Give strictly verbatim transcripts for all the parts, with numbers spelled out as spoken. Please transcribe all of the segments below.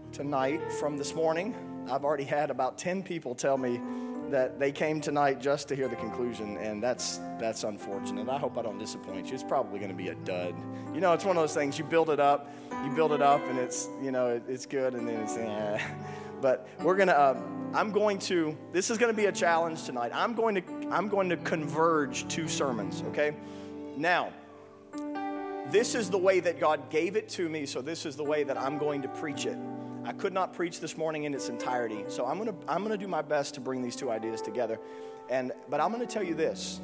tonight from this morning. I've already had about ten people tell me that they came tonight just to hear the conclusion, and that's that's unfortunate. I hope I don't disappoint you. It's probably going to be a dud. You know, it's one of those things, you build it up, you build it up, and it's, you know, it, it's good, and then it's, eh. But we're going to, um, I'm going to, this is going to be a challenge tonight. I'm going to, I'm going to converge two sermons, okay? Now, this is the way that God gave it to me, so this is the way that I'm going to preach it. I could not preach this morning in its entirety, so I'm going to I'm going to do my best to bring these two ideas together. And but I'm going to tell you this.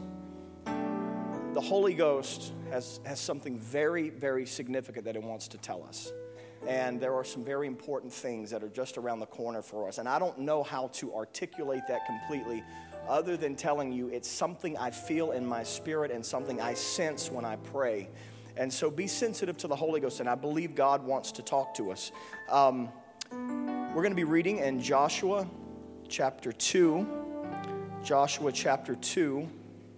The Holy Ghost has, has something very, very significant that it wants to tell us. And there are some very important things that are just around the corner for us. And I don't know how to articulate that completely other than telling you it's something I feel in my spirit and something I sense when I pray. And so be sensitive to the Holy Ghost, and I believe God wants to talk to us. Um, we're going to be reading in Joshua chapter two, Joshua chapter two,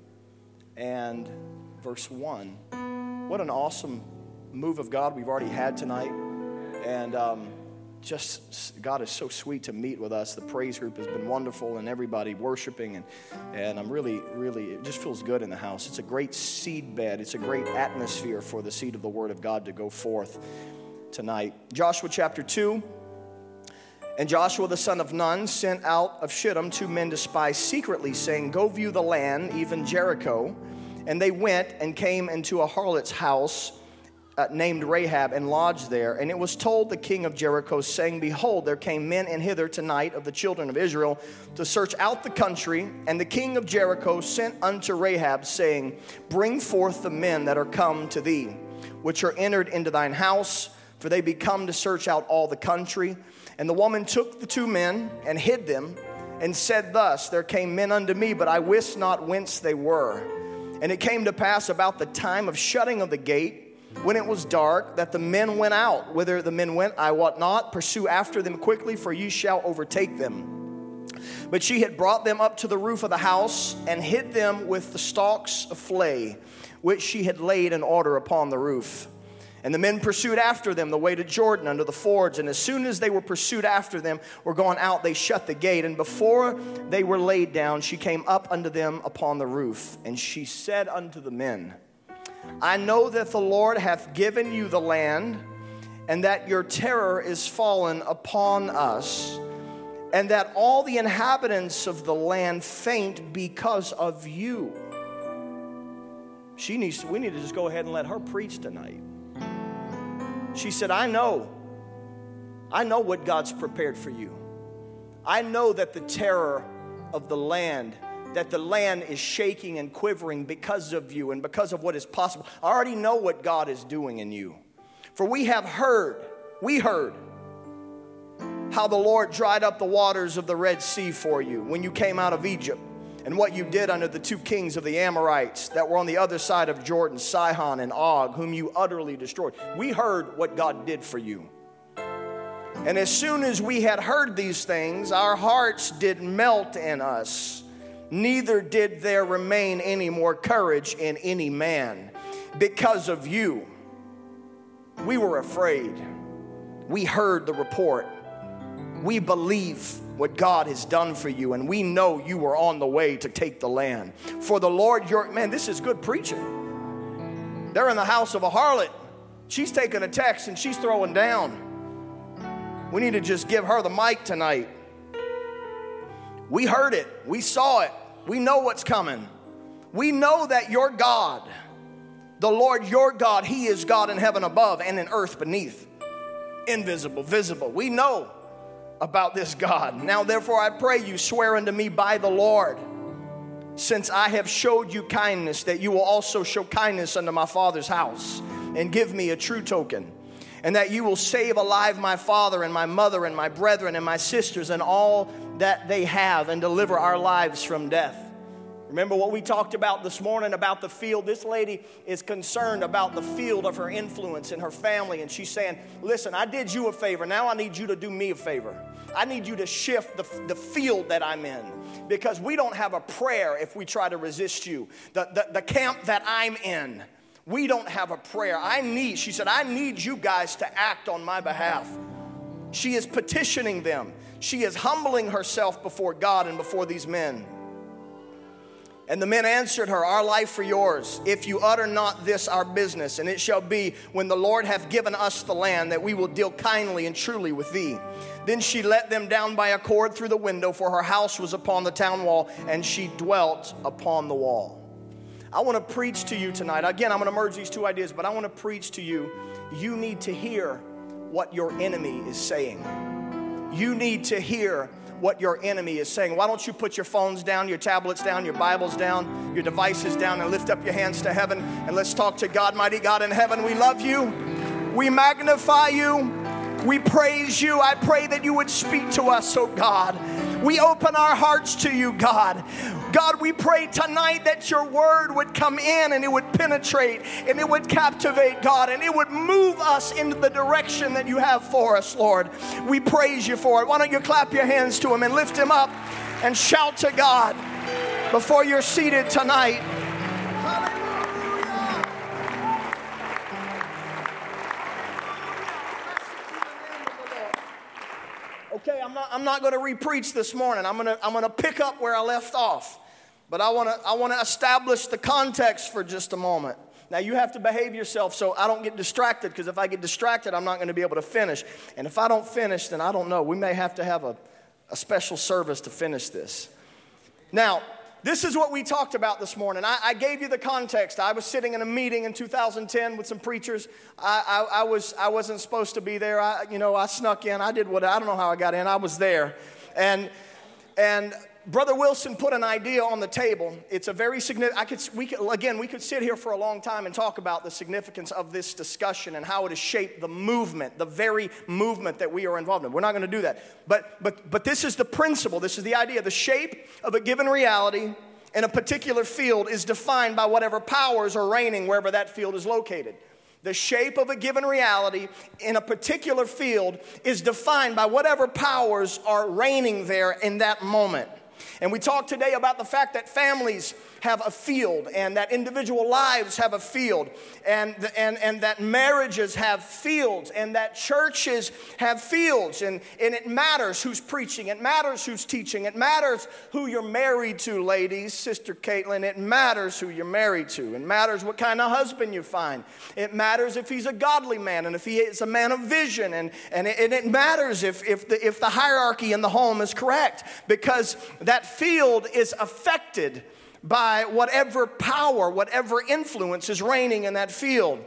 and verse one. What an awesome move of God we've already had tonight. And um, just, God is so sweet to meet with us. The praise group has been wonderful, and everybody worshiping, and, and I'm really, really, it just feels good in the house. It's a great seed bed. It's a great atmosphere for the seed of the Word of God to go forth tonight. Joshua chapter two. And Joshua the son of Nun sent out of Shittim two men to spy secretly, saying, "Go view the land, even Jericho." And they went and came into a harlot's house uh, named Rahab, and lodged there. And it was told the king of Jericho, saying, "Behold, there came men in hither tonight of the children of Israel to search out the country." And the king of Jericho sent unto Rahab, saying, "Bring forth the men that are come to thee, which are entered into thine house, for they be come to search out all the country." And the woman took the two men and hid them, and said thus, "There came men unto me, but I wist not whence they were. And it came to pass about the time of shutting of the gate, when it was dark, that the men went out. Whither the men went, I wot not. Pursue after them quickly, for ye shall overtake them." But she had brought them up to the roof of the house, and hid them with the stalks of flay, which she had laid in order upon the roof. And the men pursued after them the way to Jordan under the fords. And as soon as they were pursued after them, were gone out, they shut the gate. And before they were laid down, she came up unto them upon the roof. And she said unto the men, "I know that the Lord hath given you the land, and that your terror is fallen upon us, and that all the inhabitants of the land faint because of you." She needs to, we need to just go ahead and let her preach tonight. She said, I know. I know what God's prepared for you. I know that the terror of the land, that the land is shaking and quivering because of you and because of what is possible. I already know what God is doing in you. For we have heard, we heard how the Lord dried up the waters of the Red Sea for you when you came out of Egypt, and what you did under the two kings of the Amorites that were on the other side of Jordan, Sihon and Og, whom you utterly destroyed. We heard what God did for you. And as soon as we had heard these things, our hearts did melt in us. Neither did there remain any more courage in any man. Because of you, we were afraid. We heard the report. We believe what God has done for you, and we know you were on the way to take the land. For the Lord your... Man, this is good preaching. They're in the house of a harlot. She's taking a text and she's throwing down. We need to just give her the mic tonight. We heard it. We saw it. We know what's coming. We know that your God, the Lord your God, He is God in heaven above and in earth beneath. Invisible, visible. We know about this God. Now therefore I pray you, swear unto me by the Lord, since I have showed you kindness, that you will also show kindness unto my father's house, and give me a true token, and that you will save alive my father and my mother and my brethren and my sisters and all that they have, and deliver our lives from death. Remember what we talked about this morning about the field? This lady is concerned about the field of her influence in her family. And she's saying, listen, I did you a favor. Now I need you to do me a favor. I need you to shift the, the field that I'm in. Because we don't have a prayer if we try to resist you. The, the, the camp that I'm in, we don't have a prayer. I need, she said, I need you guys to act on my behalf. She is petitioning them. She is humbling herself before God and before these men. And the men answered her, our life for yours, if you utter not this our business. And it shall be, when the Lord hath given us the land, that we will deal kindly and truly with thee. Then she let them down by a cord through the window, for her house was upon the town wall, and she dwelt upon the wall. I want to preach to you tonight. Again, I'm going to merge these two ideas, but I want to preach to you. You need to hear what your enemy is saying. You need to hear what your enemy is saying. Why don't you put your phones down, your tablets down, your Bibles down, your devices down, and lift up your hands to heaven, and let's talk to God. Mighty God in heaven, we love you. We magnify you. We praise you. I pray that you would speak to us, oh God. We open our hearts to you, God. God, we pray tonight that your word would come in and it would penetrate and it would captivate, God, and it would move us into the direction that you have for us, Lord. We praise you for it. Why don't you clap your hands to him and lift him up and shout to God before you're seated tonight. Okay, I'm not I'm not going to re-preach this morning. I'm going to I'm going to pick up where I left off. But I want to I want to establish the context for just a moment. Now, you have to behave yourself so I don't get distracted, because if I get distracted, I'm not going to be able to finish. And if I don't finish, then I don't know. We may have to have a, a special service to finish this. Now, this is what we talked about this morning. I, I gave you the context. I was sitting in a meeting in two thousand ten with some preachers. I, I, I was I wasn't supposed to be there. I you know I snuck in. I did what I don't know how I got in. I was there, and and Brother Wilson put an idea on the table. It's a very significant. I could we could, again we could sit here for a long time and talk about the significance of this discussion and how it has shaped the movement, the very movement that we are involved in. We're not going to do that, but but but this is the principle. This is the idea. The shape of a given reality in a particular field is defined by whatever powers are reigning wherever that field is located. The shape of a given reality in a particular field is defined by whatever powers are reigning there in that moment. And we talked today about the fact that families have a field, and that individual lives have a field, and, and, and that marriages have fields, and that churches have fields, and, and it matters who's preaching, it matters who's teaching, it matters who you're married to, ladies, Sister Caitlin, it matters who you're married to, it matters what kind of husband you find, it matters if he's a godly man, and if he is a man of vision, and, and, it, and it matters if, if, the, if the hierarchy in the home is correct, because that field is affected by whatever power, whatever influence is reigning in that field.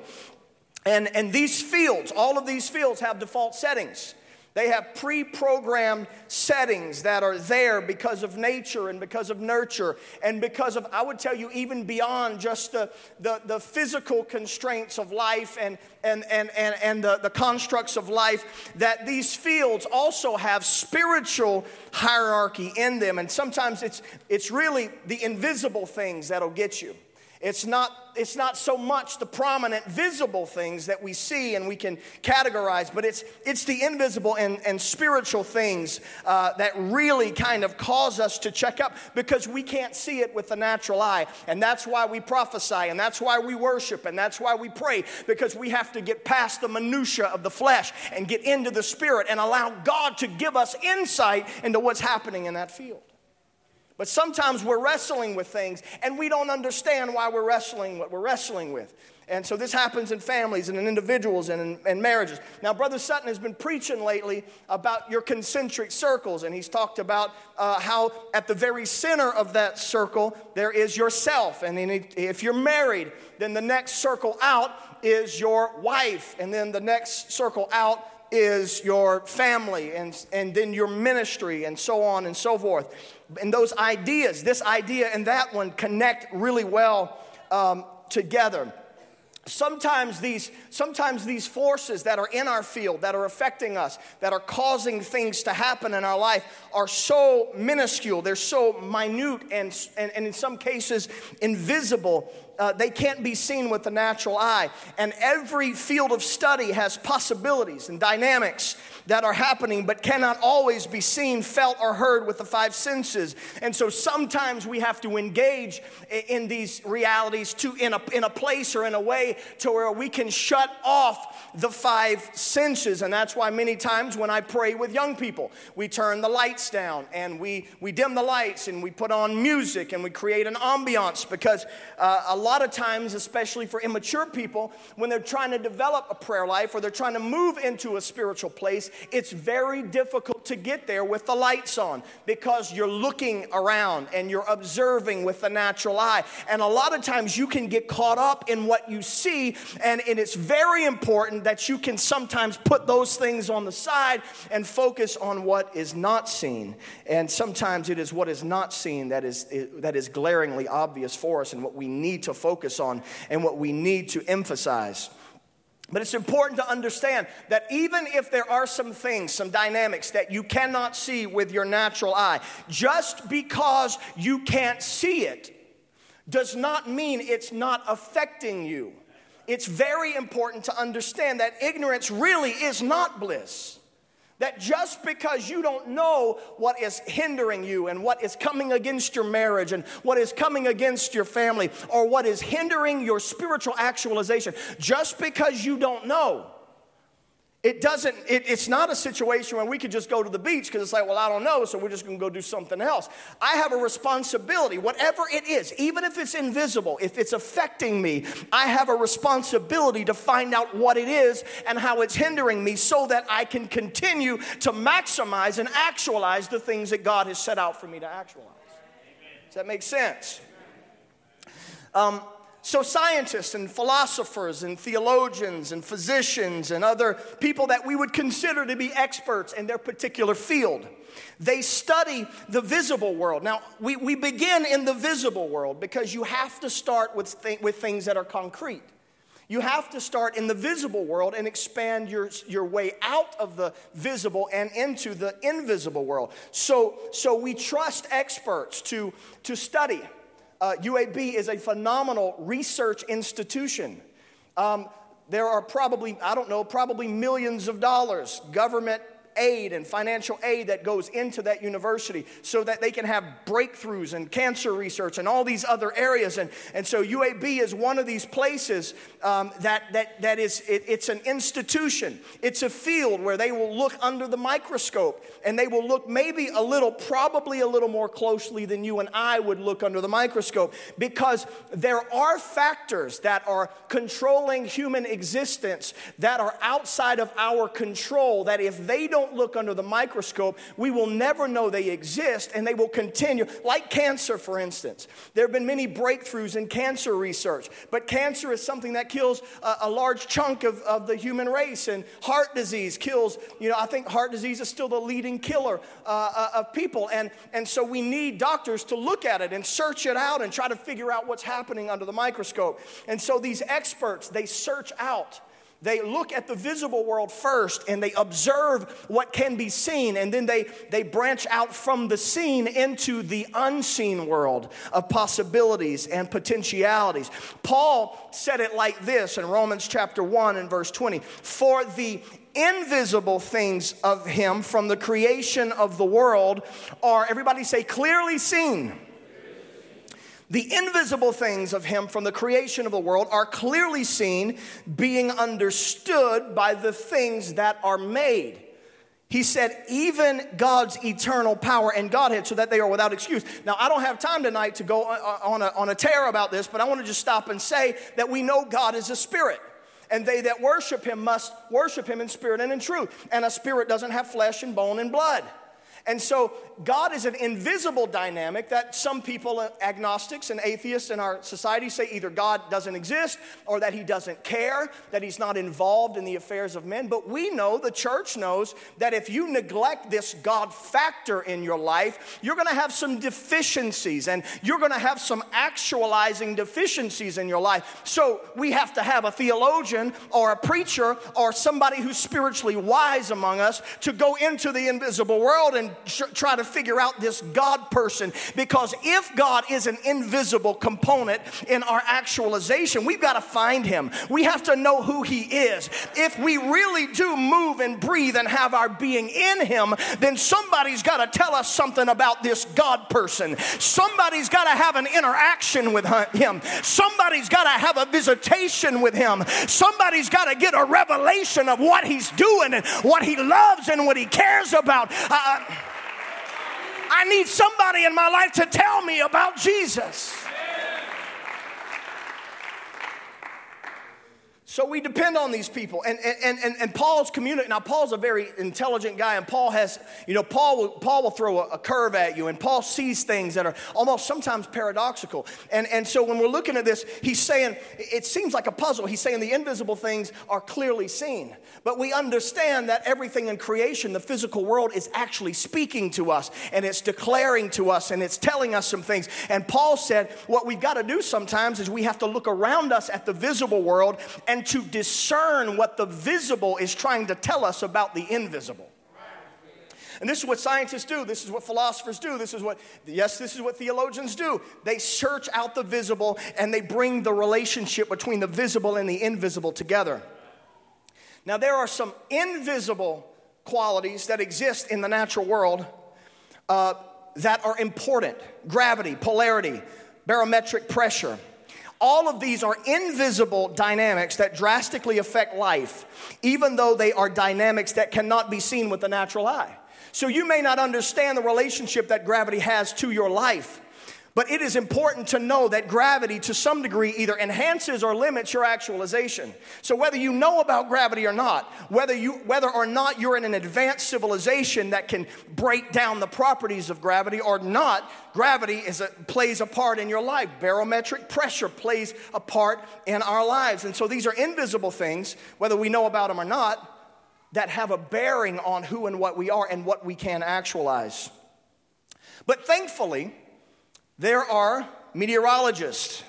And, and these fields, all of these fields have default settings. They have pre-programmed settings that are there because of nature and because of nurture and because of, I would tell you, even beyond just the, the, the physical constraints of life and, and, and, and, and the, the constructs of life, that these fields also have spiritual hierarchy in them. And sometimes it's, it's really the invisible things that'll get you. It's not, it's not so much the prominent visible things that we see and we can categorize, but it's, it's the invisible and, and spiritual things uh, that really kind of cause us to check up, because we can't see it with the natural eye. And that's why we prophesy, and that's why we worship, and that's why we pray, because we have to get past the minutia of the flesh and get into the spirit and allow God to give us insight into what's happening in that field. But sometimes we're wrestling with things, and we don't understand why we're wrestling what we're wrestling with. And so this happens in families and in individuals and in and marriages. Now, Brother Sutton has been preaching lately about your concentric circles, and he's talked about uh, how at the very center of that circle there is yourself. And if you're married, then the next circle out is your wife, and then the next circle out is your family, and, and then your ministry, and so on and so forth. And those ideas, this idea and that one, connect really well um, together. Sometimes these, sometimes these forces that are in our field, that are affecting us, that are causing things to happen in our life, are so minuscule, they're so minute, and, and, and in some cases invisible, uh, they can't be seen with the natural eye. And every field of study has possibilities and dynamics that are happening but cannot always be seen, felt, or heard with the five senses. And so sometimes we have to engage in these realities to in a, in a place or in a way to where we can shut off the five senses. And that's why many times when I pray with young people, we turn the lights down and we, we dim the lights and we put on music and we create an ambiance, because uh, a lot of times, especially for immature people, when they're trying to develop a prayer life or they're trying to move into a spiritual place, it's very difficult to get there with the lights on, because you're looking around and you're observing with the natural eye. And a lot of times you can get caught up in what you see, and, and it's very important that you can sometimes put those things on the side and focus on what is not seen. And sometimes it is what is not seen that is, that is glaringly obvious for us, and what we need to focus on and what we need to emphasize. But it's important to understand that even if there are some things, some dynamics that you cannot see with your natural eye, just because you can't see it does not mean it's not affecting you. It's very important to understand that ignorance really is not bliss. That just because you don't know what is hindering you and what is coming against your marriage and what is coming against your family or what is hindering your spiritual actualization, just because you don't know, it doesn't, it, it's not a situation where we could just go to the beach because it's like, well, I don't know, so we're just going to go do something else. I have a responsibility, whatever it is, even if it's invisible, if it's affecting me, I have a responsibility to find out what it is and how it's hindering me so that I can continue to maximize and actualize the things that God has set out for me to actualize. Does that make sense? Um, So scientists and philosophers and theologians and physicians and other people that we would consider to be experts in their particular field, they study the visible world. Now, we, we begin in the visible world because you have to start with, th- with things that are concrete. You have to start in the visible world and expand your, your way out of the visible and into the invisible world. So, so we trust experts to, to study. Uh, U A B is a phenomenal research institution. Um, there are probably, I don't know, probably millions of dollars, government aid and financial aid that goes into that university so that they can have breakthroughs in cancer research and all these other areas. And, and so U A B is one of these places um, that, that, that is, it, it's an institution. It's a field where they will look under the microscope and they will look maybe a little, probably a little more closely than you and I would look under the microscope, because there are factors that are controlling human existence that are outside of our control, that if they don't look under the microscope, we will never know they exist, and they will continue. Like cancer, for instance. There have been many breakthroughs in cancer research, but cancer is something that kills a, a large chunk of, of the human race, and heart disease kills, you know, I think heart disease is still the leading killer uh, of people, and, and so we need doctors to look at it and search it out and try to figure out what's happening under the microscope. And so these experts, they search out. They look at the visible world first, and they observe what can be seen, and then they, they branch out from the seen into the unseen world of possibilities and potentialities. Paul said it like this in Romans chapter one and verse twenty. For the invisible things of him from the creation of the world are, everybody say, clearly seen. The invisible things of him from the creation of the world are clearly seen, being understood by the things that are made. He said, even God's eternal power and Godhead, so that they are without excuse. Now, I don't have time tonight to go on a, on a tear about this, but I want to just stop and say that we know God is a spirit. And they that worship him must worship him in spirit and in truth. And a spirit doesn't have flesh and bone and blood. And so God is an invisible dynamic that some people, agnostics and atheists in our society, say either God doesn't exist or that he doesn't care, that he's not involved in the affairs of men. But we know, the church knows, that if you neglect this God factor in your life, you're going to have some deficiencies and you're going to have some actualizing deficiencies in your life. So we have to have a theologian or a preacher or somebody who's spiritually wise among us to go into the invisible world and and tr- try to figure out this God person, because if God is an invisible component in our actualization, we've got to find him. We have to know who he is. If we really do move and breathe and have our being in him, then somebody's got to tell us something about this God person. Somebody's got to have an interaction with him. Somebody's got to have a visitation with him. Somebody's got to get a revelation of what he's doing and what he loves and what he cares about. Uh, I need somebody in my life to tell me about Jesus. So we depend on these people, and and and and Paul's community. Now Paul's a very intelligent guy, and Paul has, you know, Paul will, Paul will throw a, a curve at you, and Paul sees things that are almost sometimes paradoxical. And and so when we're looking at this, he's saying it seems like a puzzle. He's saying the invisible things are clearly seen, but we understand that everything in creation, the physical world, is actually speaking to us, and it's declaring to us, and it's telling us some things. And Paul said, what we've got to do sometimes is we have to look around us at the visible world and to discern what the visible is trying to tell us about the invisible. And this is what scientists do. This is what philosophers do. This is what, yes, this is what theologians do. They search out the visible and they bring the relationship between the visible and the invisible together. Now, there are some invisible qualities that exist in the natural world uh, that are important. Gravity, polarity, barometric pressure. All of these are invisible dynamics that drastically affect life, even though they are dynamics that cannot be seen with the natural eye. So you may not understand the relationship that gravity has to your life, but it is important to know that gravity to some degree either enhances or limits your actualization. So whether you know about gravity or not, whether you whether or not you're in an advanced civilization that can break down the properties of gravity or not, gravity is a, plays a part in your life. Barometric pressure plays a part in our lives. And so these are invisible things, whether we know about them or not, that have a bearing on who and what we are and what we can actualize. But thankfully, there are meteorologists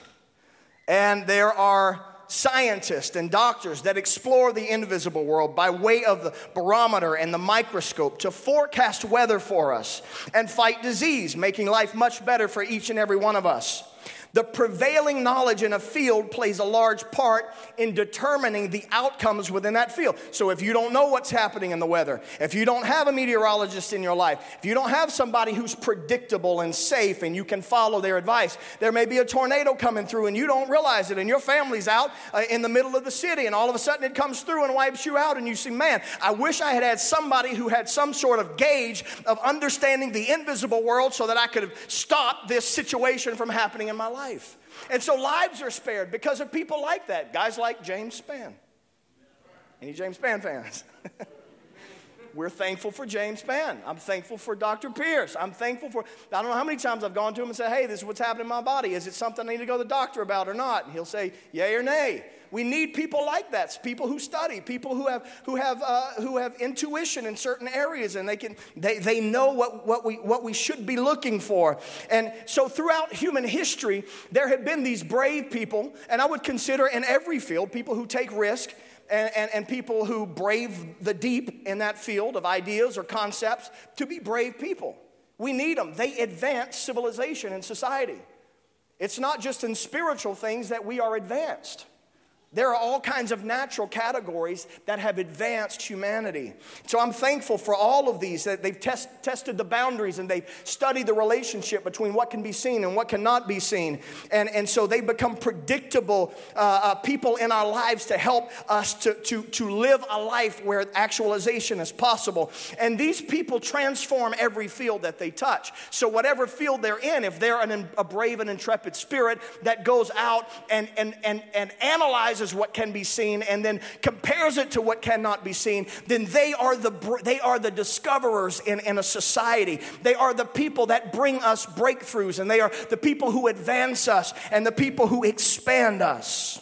and there are scientists and doctors that explore the invisible world by way of the barometer and the microscope to forecast weather for us and fight disease, making life much better for each and every one of us. The prevailing knowledge in a field plays a large part in determining the outcomes within that field. So if you don't know what's happening in the weather, if you don't have a meteorologist in your life, if you don't have somebody who's predictable and safe and you can follow their advice, there may be a tornado coming through and you don't realize it, and your family's out uh, in the middle of the city, and all of a sudden it comes through and wipes you out, and you see, man, I wish I had had somebody who had some sort of gauge of understanding the invisible world so that I could have stopped this situation from happening in my life. Life. And so lives are spared because of people like that. Guys like James Spann. Any James Spann fans? We're thankful for James Spann. I'm thankful for Doctor Pierce. I'm thankful for, I don't know how many times I've gone to him and said, hey, this is what's happening in my body. Is it something I need to go to the doctor about or not? And he'll say, yay or nay. We need people like that, people who study, people who have who have uh, who have intuition in certain areas, and they can they they know what what we what we should be looking for. And so throughout human history, there have been these brave people, and I would consider in every field people who take risk. And, and, and people who brave the deep in that field of ideas or concepts to be brave people. We need them. They advance civilization and society. It's not just in spiritual things that we are advanced. There are all kinds of natural categories that have advanced humanity. So I'm thankful for all of these, that they've test, tested the boundaries and they've studied the relationship between what can be seen and what cannot be seen. And, and so they become predictable uh, uh, people in our lives to help us to, to, to live a life where actualization is possible. And these people transform every field that they touch. So whatever field they're in, if they're an, a brave and intrepid spirit that goes out and, and, and, and analyzes what can be seen and then compares it to what cannot be seen, then they are the they are the discoverers in, in a society. They are the people that bring us breakthroughs, and they are the people who advance us and the people who expand us.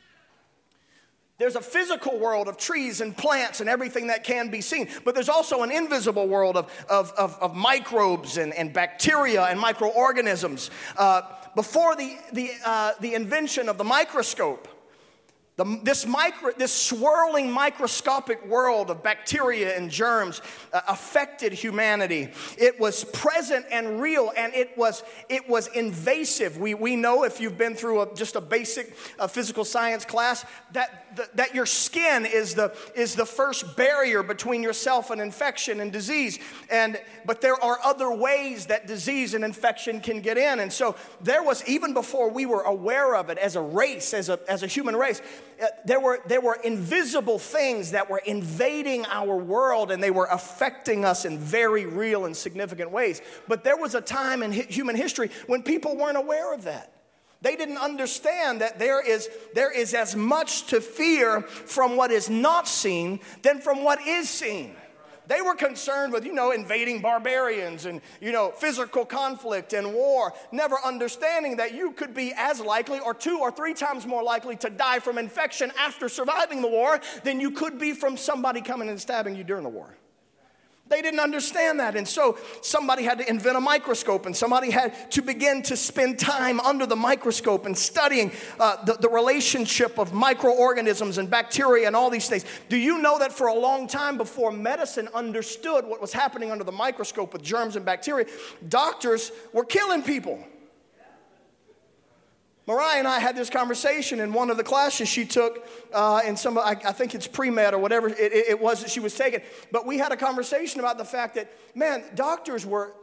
There's a physical world of trees and plants and everything that can be seen, but there's also an invisible world of, of, of, of microbes and, and bacteria and microorganisms. Uh, before the, the, uh, the invention of the microscope, The, this, micro, this swirling microscopic world of bacteria and germs uh, affected humanity. It was present and real, and it was, it was invasive. We, we know, if you've been through a, just a basic uh, physical science class, that, the, that your skin is the, is the first barrier between yourself and infection and disease. And, but there are other ways that disease and infection can get in. And so there was, even before we were aware of it as a race, as a, as a human race, Uh, there were there were invisible things that were invading our world, and they were affecting us in very real and significant ways. But there was a time in hi- human history when people weren't aware of that. They didn't understand that there is there is as much to fear from what is not seen than from what is seen. They were concerned with, you know, invading barbarians and, you know, physical conflict and war, never understanding that you could be as likely or two or three times more likely to die from infection after surviving the war than you could be from somebody coming and stabbing you during the war. They didn't understand that, and so somebody had to invent a microscope, and somebody had to begin to spend time under the microscope and studying uh, the, the relationship of microorganisms and bacteria and all these things. Do you know that for a long time before medicine understood what was happening under the microscope with germs and bacteria, doctors were killing people? Mariah and I had this conversation in one of the classes she took uh, in some, I, I think it's pre-med or whatever it, it, it was that she was taking. But we had a conversation about the fact that, man, doctors were,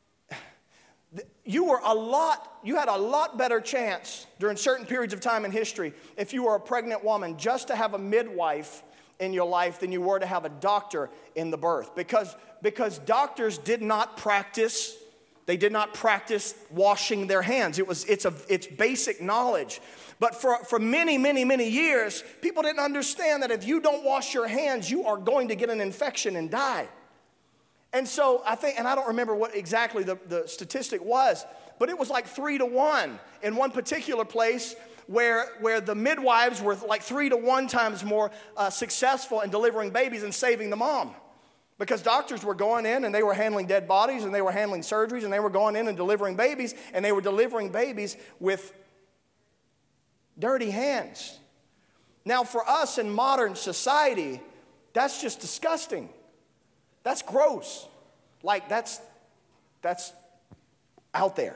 you were a lot, you had a lot better chance during certain periods of time in history if you were a pregnant woman just to have a midwife in your life than you were to have a doctor in the birth. Because, because doctors did not practice They did not practice washing their hands. It was, it's, a, it's basic knowledge. But for, for many, many, many years, people didn't understand that if you don't wash your hands, you are going to get an infection and die. And so I think, and I don't remember what exactly the, the statistic was, but it was like three to one in one particular place where, where the midwives were like three to one times more uh, successful in delivering babies and saving the mom. Because doctors were going in and they were handling dead bodies and they were handling surgeries and they were going in and delivering babies, and they were delivering babies with dirty hands. Now, for us in modern society, that's just disgusting. That's gross. Like, that's, that's out there.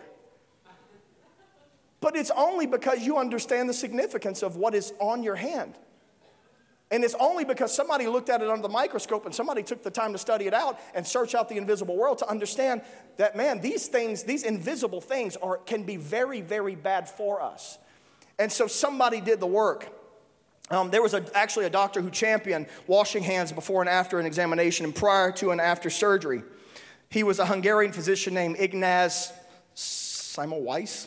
But it's only because you understand the significance of what is on your hand. And it's only because somebody looked at it under the microscope and somebody took the time to study it out and search out the invisible world to understand that, man, these things, these invisible things are can be very, very bad for us. And so somebody did the work. Um, there was a, actually a doctor who championed washing hands before and after an examination and prior to and after surgery. He was a Hungarian physician named Ignaz Semmelweis.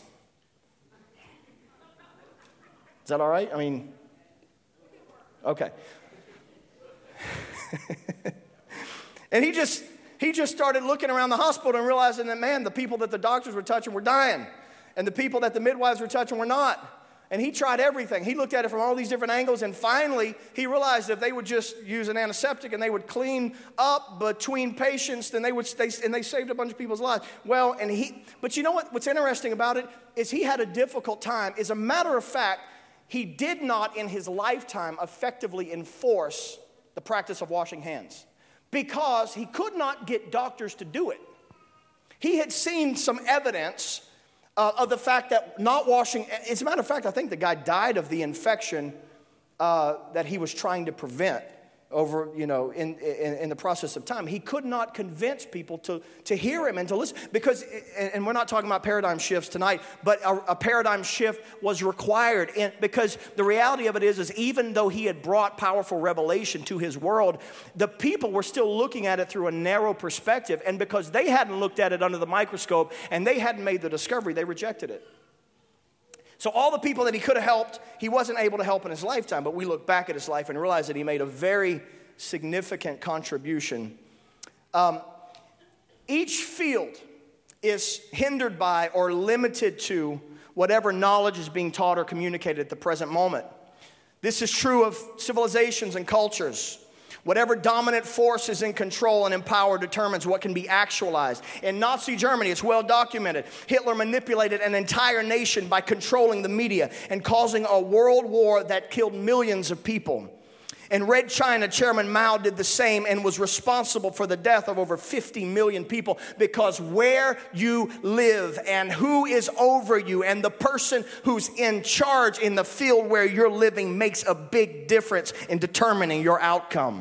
Is that all right? I mean... Okay. And he just he just started looking around the hospital and realizing that, man, the people that the doctors were touching were dying. And the people that the midwives were touching were not. And he tried everything. He looked at it from all these different angles, and finally he realized if they would just use an antiseptic and they would clean up between patients, then they would they, and they saved a bunch of people's lives. Well, and he but you know what what's interesting about it is he had a difficult time. As a matter of fact, he did not in his lifetime effectively enforce the practice of washing hands because he could not get doctors to do it. He had seen some evidence uh, of the fact that not washing, as a matter of fact, I think the guy died of the infection uh, that he was trying to prevent over, you know, in, in, in the process of time. He could not convince people to, to hear him and to listen because, and we're not talking about paradigm shifts tonight, but a, a paradigm shift was required in, because the reality of it is, is even though he had brought powerful revelation to his world, the people were still looking at it through a narrow perspective, and because they hadn't looked at it under the microscope and they hadn't made the discovery, they rejected it. So all the people that he could have helped, he wasn't able to help in his lifetime. But we look back at his life and realize that he made a very significant contribution. Um, each field is hindered by or limited to whatever knowledge is being taught or communicated at the present moment. This is true of civilizations and cultures. Whatever dominant force is in control and in power determines what can be actualized. In Nazi Germany, it's well documented, Hitler manipulated an entire nation by controlling the media and causing a world war that killed millions of people. In Red China, Chairman Mao did the same and was responsible for the death of over fifty million people, because where you live and who is over you and the person who's in charge in the field where you're living makes a big difference in determining your outcome.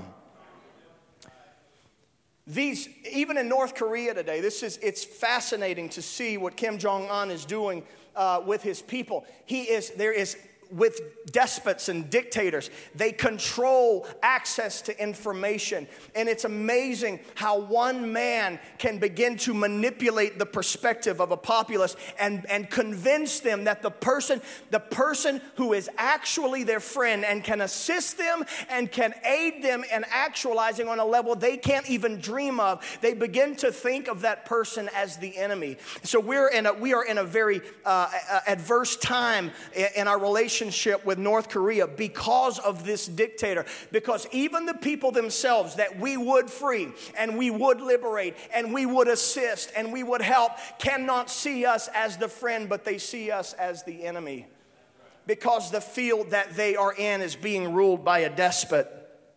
These, even in North Korea today, this is, it's fascinating to see what Kim Jong-un is doing uh, with his people. He is, there is, with despots and dictators, they control access to information. And it's amazing how one man can begin to manipulate the perspective of a populace and, and convince them that the person, the person who is actually their friend and can assist them and can aid them in actualizing on a level they can't even dream of, they begin to think of that person as the enemy. So we're in a, we are in a very uh, adverse time in our relationship with North Korea because of this dictator. Because even the people themselves that we would free and we would liberate and we would assist and we would help cannot see us as the friend, but they see us as the enemy. Because the field that they are in is being ruled by a despot.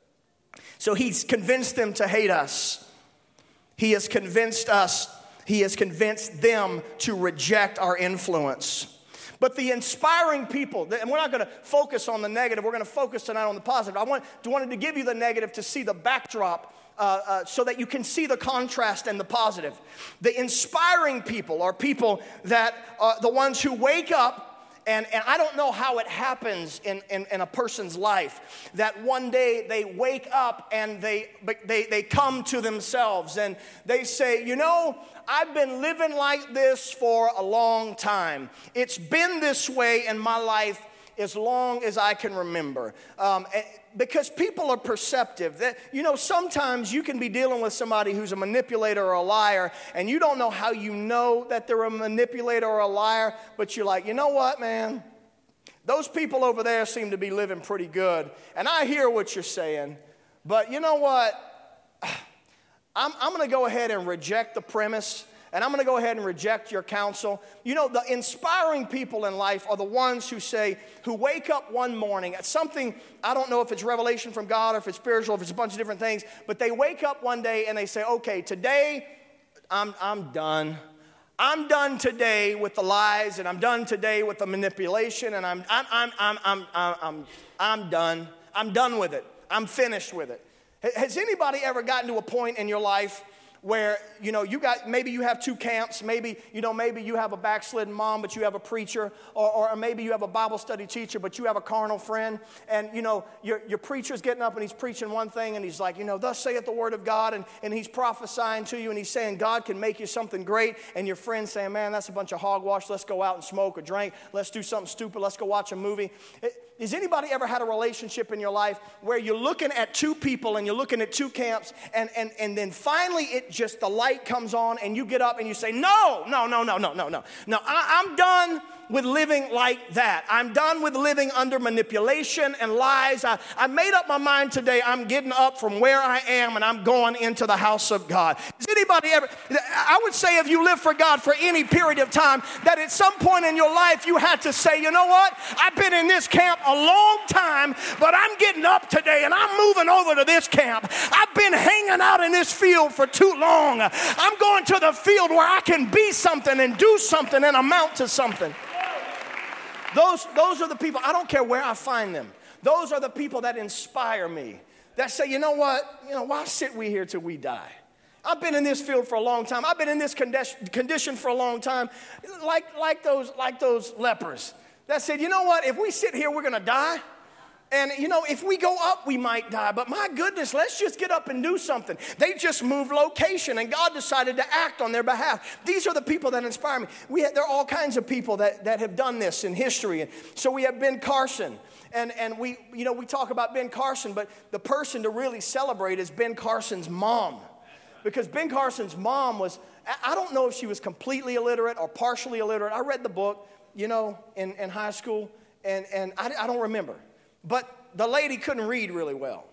So he's convinced them to hate us. He has convinced us, he has convinced them to reject our influence. But the inspiring people, and we're not going to focus on the negative, we're going to focus tonight on the positive. I want, wanted to give you the negative to see the backdrop uh, uh, so that you can see the contrast and the positive. The inspiring people are people that are the ones who wake up. And, and I don't know how it happens in, in, in a person's life, that one day they wake up and they, they, they come to themselves and they say, you know, I've been living like this for a long time. It's been this way in my life as long as I can remember. Um, because people are perceptive. That, you know, sometimes you can be dealing with somebody who's a manipulator or a liar, and you don't know how you know that they're a manipulator or a liar, but you're like, you know what, man? Those people over there seem to be living pretty good, and I hear what you're saying, but you know what? I'm, I'm going to go ahead and reject the premise. And I'm going to go ahead and reject your counsel. You know, the inspiring people in life are the ones who say, who wake up one morning at something, I don't know if it's revelation from God or if it's spiritual, if it's a bunch of different things, but they wake up one day and they say, okay, today I'm, I'm done. I'm done today with the lies, and I'm done today with the manipulation, and I'm, I'm, I'm, I'm, I'm, I'm, I'm, I'm done. I'm done with it. I'm finished with it. Has anybody ever gotten to a point in your life where, you know, you got, maybe you have two camps, maybe, you know, maybe you have a backslidden mom, but you have a preacher, or, or maybe you have a Bible study teacher, but you have a carnal friend, and, you know, your, your preacher's getting up and he's preaching one thing, and he's like, you know, thus saith the word of God, and, and he's prophesying to you, and he's saying God can make you something great, and your friend's saying, man, that's a bunch of hogwash, let's go out and smoke or drink, let's do something stupid, let's go watch a movie. It, Has anybody ever had a relationship in your life where you're looking at two people and you're looking at two camps, and, and, and then finally it just, the light comes on and you get up and you say, no, no, no, no, no, no, no. No, I, I'm done with living like that. I'm done with living under manipulation and lies. I, I made up my mind today. I'm getting up from where I am and I'm going into the house of God. Does anybody ever, I would say if you live for God for any period of time, that at some point in your life you had to say, you know what? I've been in this camp a long time, but I'm getting up today and I'm moving over to this camp. I've been hanging out in this field for too long. I'm going to the field where I can be something and do something and amount to something. Those, those are the people, I don't care where I find them. Those are the people that inspire me. That say, you know what? You know, why sit we here till we die? I've been in this field for a long time. I've been in this condition, condition for a long time. Like, like, those, like those lepers that said, you know what? If we sit here, we're going to die. And, you know, if we go up, we might die. But my goodness, let's just get up and do something. They just moved location, and God decided to act on their behalf. These are the people that inspire me. We have, there are all kinds of people that, that have done this in history. And so we have Ben Carson. And, and we, you know, we talk about Ben Carson, but the person to really celebrate is Ben Carson's mom. Because Ben Carson's mom was, I don't know if she was completely illiterate or partially illiterate. I read the book, you know, in, in high school, and, and I, I don't remember. But the lady couldn't read really well.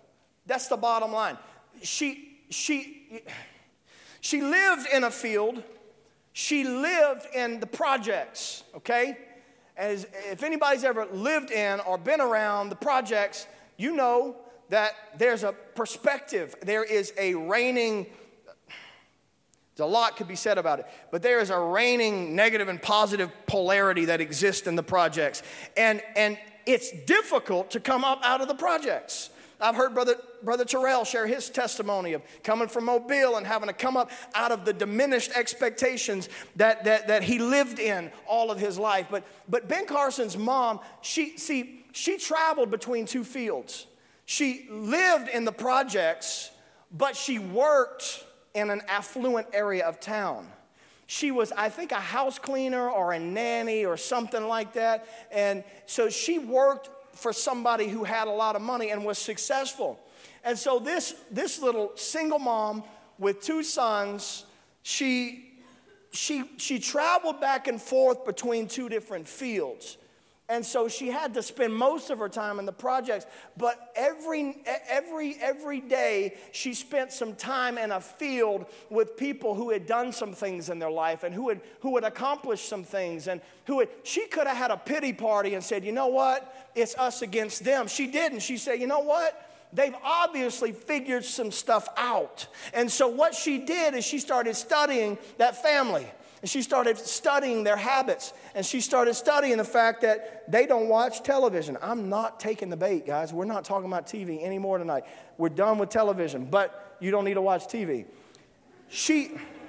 That's the bottom line. She, she, she lived in a field. She lived in the projects, okay? As if anybody's ever lived in or been around the projects, you know that there's a perspective. There is a reigning, a lot could be said about it, but there is a reigning negative and positive polarity that exists in the projects. And, and it's difficult to come up out of the projects. I've heard Brother, Brother Terrell share his testimony of coming from Mobile and having to come up out of the diminished expectations that, that, that he lived in all of his life. But, but Ben Carson's mom, she, see, she traveled between two fields. She lived in the projects, but she worked in an affluent area of town. She was, I think, a house cleaner or a nanny or something like that. And so she worked for somebody who had a lot of money and was successful. And so this, this little single mom with two sons, she, she, she traveled back and forth between two different fields. And so she had to spend most of her time in the projects, but every, every, every day she spent some time in a field with people who had done some things in their life and who had, who had accomplished some things. And who had, she could have had a pity party and said, you know what, it's us against them. She didn't. She said, you know what? They've obviously figured some stuff out. And so what she did is she started studying that family. And she started studying their habits. And she started studying the fact that they don't watch television. I'm not taking the bait, guys. We're not talking about T V anymore tonight. We're done with television, but you don't need to watch T V. She,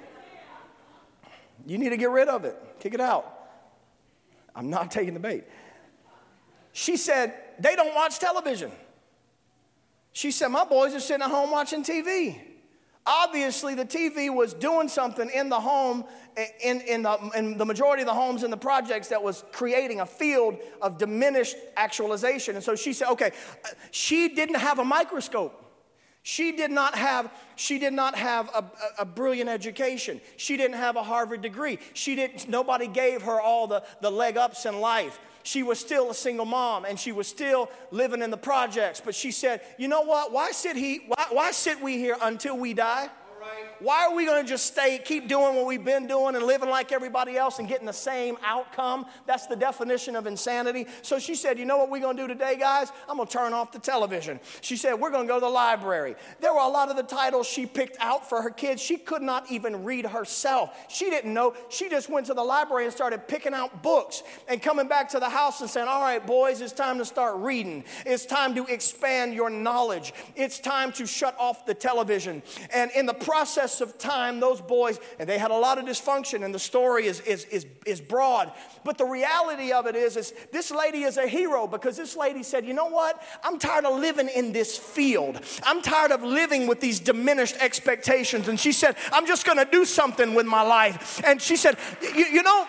you need to get rid of it. Kick it out. I'm not taking the bait. She said, they don't watch television. She said, my boys are sitting at home watching T V. Obviously, the T V was doing something in the home, in, in, the, in the majority of the homes in the projects that was creating a field of diminished actualization. And so she said, okay, she didn't have a microscope. She did not have, she did not have a, a, a brilliant education. She didn't have a Harvard degree. She didn't, nobody gave her all the, the leg ups in life. She was still a single mom, and she was still living in the projects. But she said, you know what? Why sit, he, why, why sit we here until we die? Why are we going to just stay, keep doing what we've been doing and living like everybody else and getting the same outcome? That's the definition of insanity. So she said, you know what we're going to do today, guys? I'm going to turn off the television. She said, we're going to go to the library. There were a lot of the titles she picked out for her kids. She could not even read herself. She didn't know. She just went to the library and started picking out books and coming back to the house and saying, all right, boys, it's time to start reading. It's time to expand your knowledge. It's time to shut off the television. And in the process of time, those boys, and they had a lot of dysfunction, and the story is, is, is, is broad. But the reality of it is, is this lady is a hero because this lady said, you know what? I'm tired of living in this field. I'm tired of living with these diminished expectations. And she said, I'm just going to do something with my life. And she said, you, you know,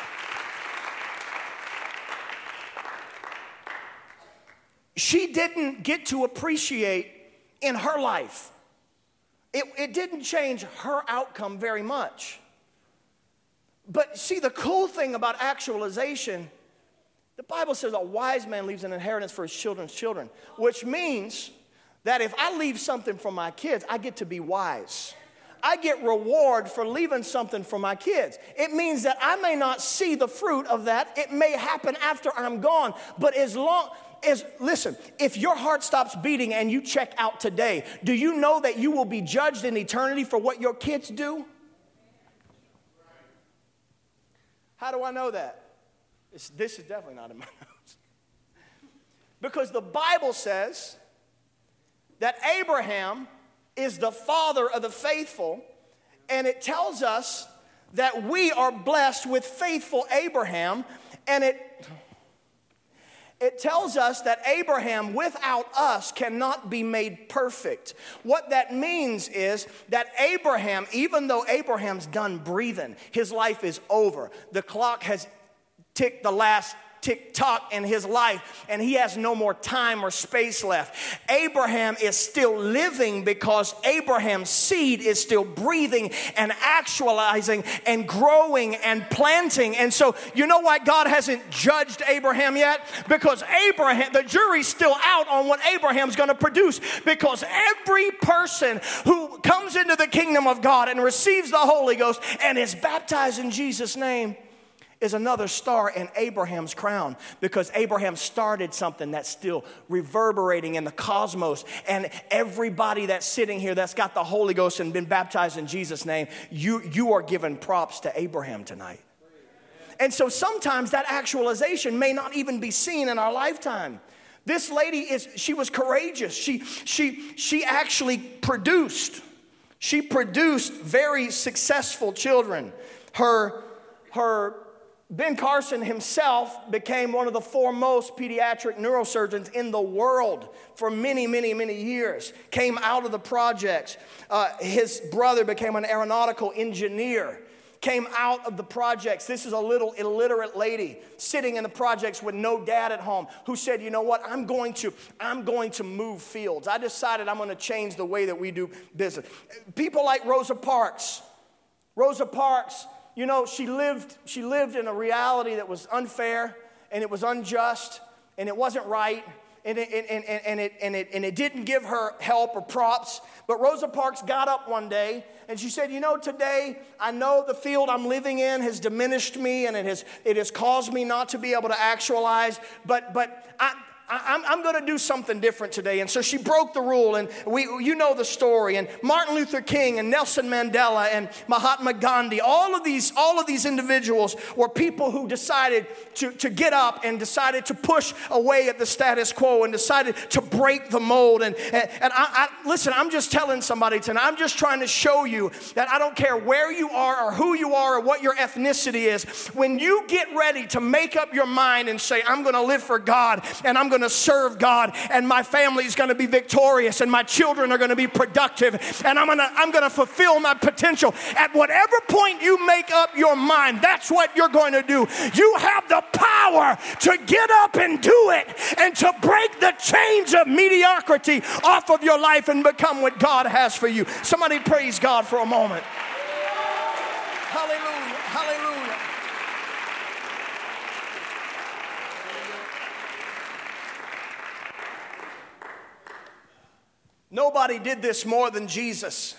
she didn't get to appreciate in her life. It, it didn't change her outcome very much. But see, the cool thing about actualization, the Bible says a wise man leaves an inheritance for his children's children, which means that if I leave something for my kids, I get to be wise. I get reward for leaving something for my kids. It means that I may not see the fruit of that. It may happen after I'm gone, but as long... Is, listen, if your heart stops beating and you check out today, do you know that you will be judged in eternity for what your kids do? How do I know that? It's, this is definitely not in my notes. Because the Bible says that Abraham is the father of the faithful, and it tells us that we are blessed with faithful Abraham, and it... It tells us that Abraham without us cannot be made perfect. What that means is that Abraham, even though Abraham's done breathing, his life is over. The clock has ticked the last tick-tock in his life, and he has no more time or space left. Abraham is still living because Abraham's seed is still breathing and actualizing and growing and planting. And so, you know why God hasn't judged Abraham yet? Because Abraham, the jury's still out on what Abraham's going to produce. Because every person who comes into the kingdom of God and receives the Holy Ghost and is baptized in Jesus' name is another star in Abraham's crown, because Abraham started something that's still reverberating in the cosmos. And everybody that's sitting here that's got the Holy Ghost and been baptized in Jesus' name, you, you are giving props to Abraham tonight. And so sometimes that actualization may not even be seen in our lifetime. This lady is, she was courageous. She, she, she actually produced. She produced very successful children. Her, her, Ben Carson himself became one of the foremost pediatric neurosurgeons in the world for many, many, many years. Came out of the projects. Uh, his brother became an aeronautical engineer. Came out of the projects. This is a little illiterate lady sitting in the projects with no dad at home, who said, you know what, I'm going to, I'm going to move fields. I decided I'm going to change the way that we do business. People like Rosa Parks. Rosa Parks, you know, she lived, she lived in a reality that was unfair, and it was unjust, and it wasn't right, and it, and, and, and, it, and, it, and it didn't give her help or props. But Rosa Parks got up one day, and she said, you know, today I know the field I'm living in has diminished me, and it has, it has caused me not to be able to actualize, but, but I... I'm, I'm going to do something different today. And so she broke the rule, and we, you know the story. And Martin Luther King and Nelson Mandela and Mahatma Gandhi, all of these, all of these individuals were people who decided to, to get up and decided to push away at the status quo and decided to break the mold. And, and, and I, I, listen, I'm just telling somebody tonight, I'm just trying to show you that I don't care where you are or who you are or what your ethnicity is. When you get ready to make up your mind and say, I'm going to live for God, and I'm going to serve God, and my family is going to be victorious, and my children are going to be productive, and I'm going to I'm going to fulfill my potential. At whatever point you make up your mind, that's what you're going to do. You have the power to get up and do it, and to break the chains of mediocrity off of your life and become what God has for you. Somebody praise God for a moment. Hallelujah. Hallelujah. Nobody did this more than Jesus.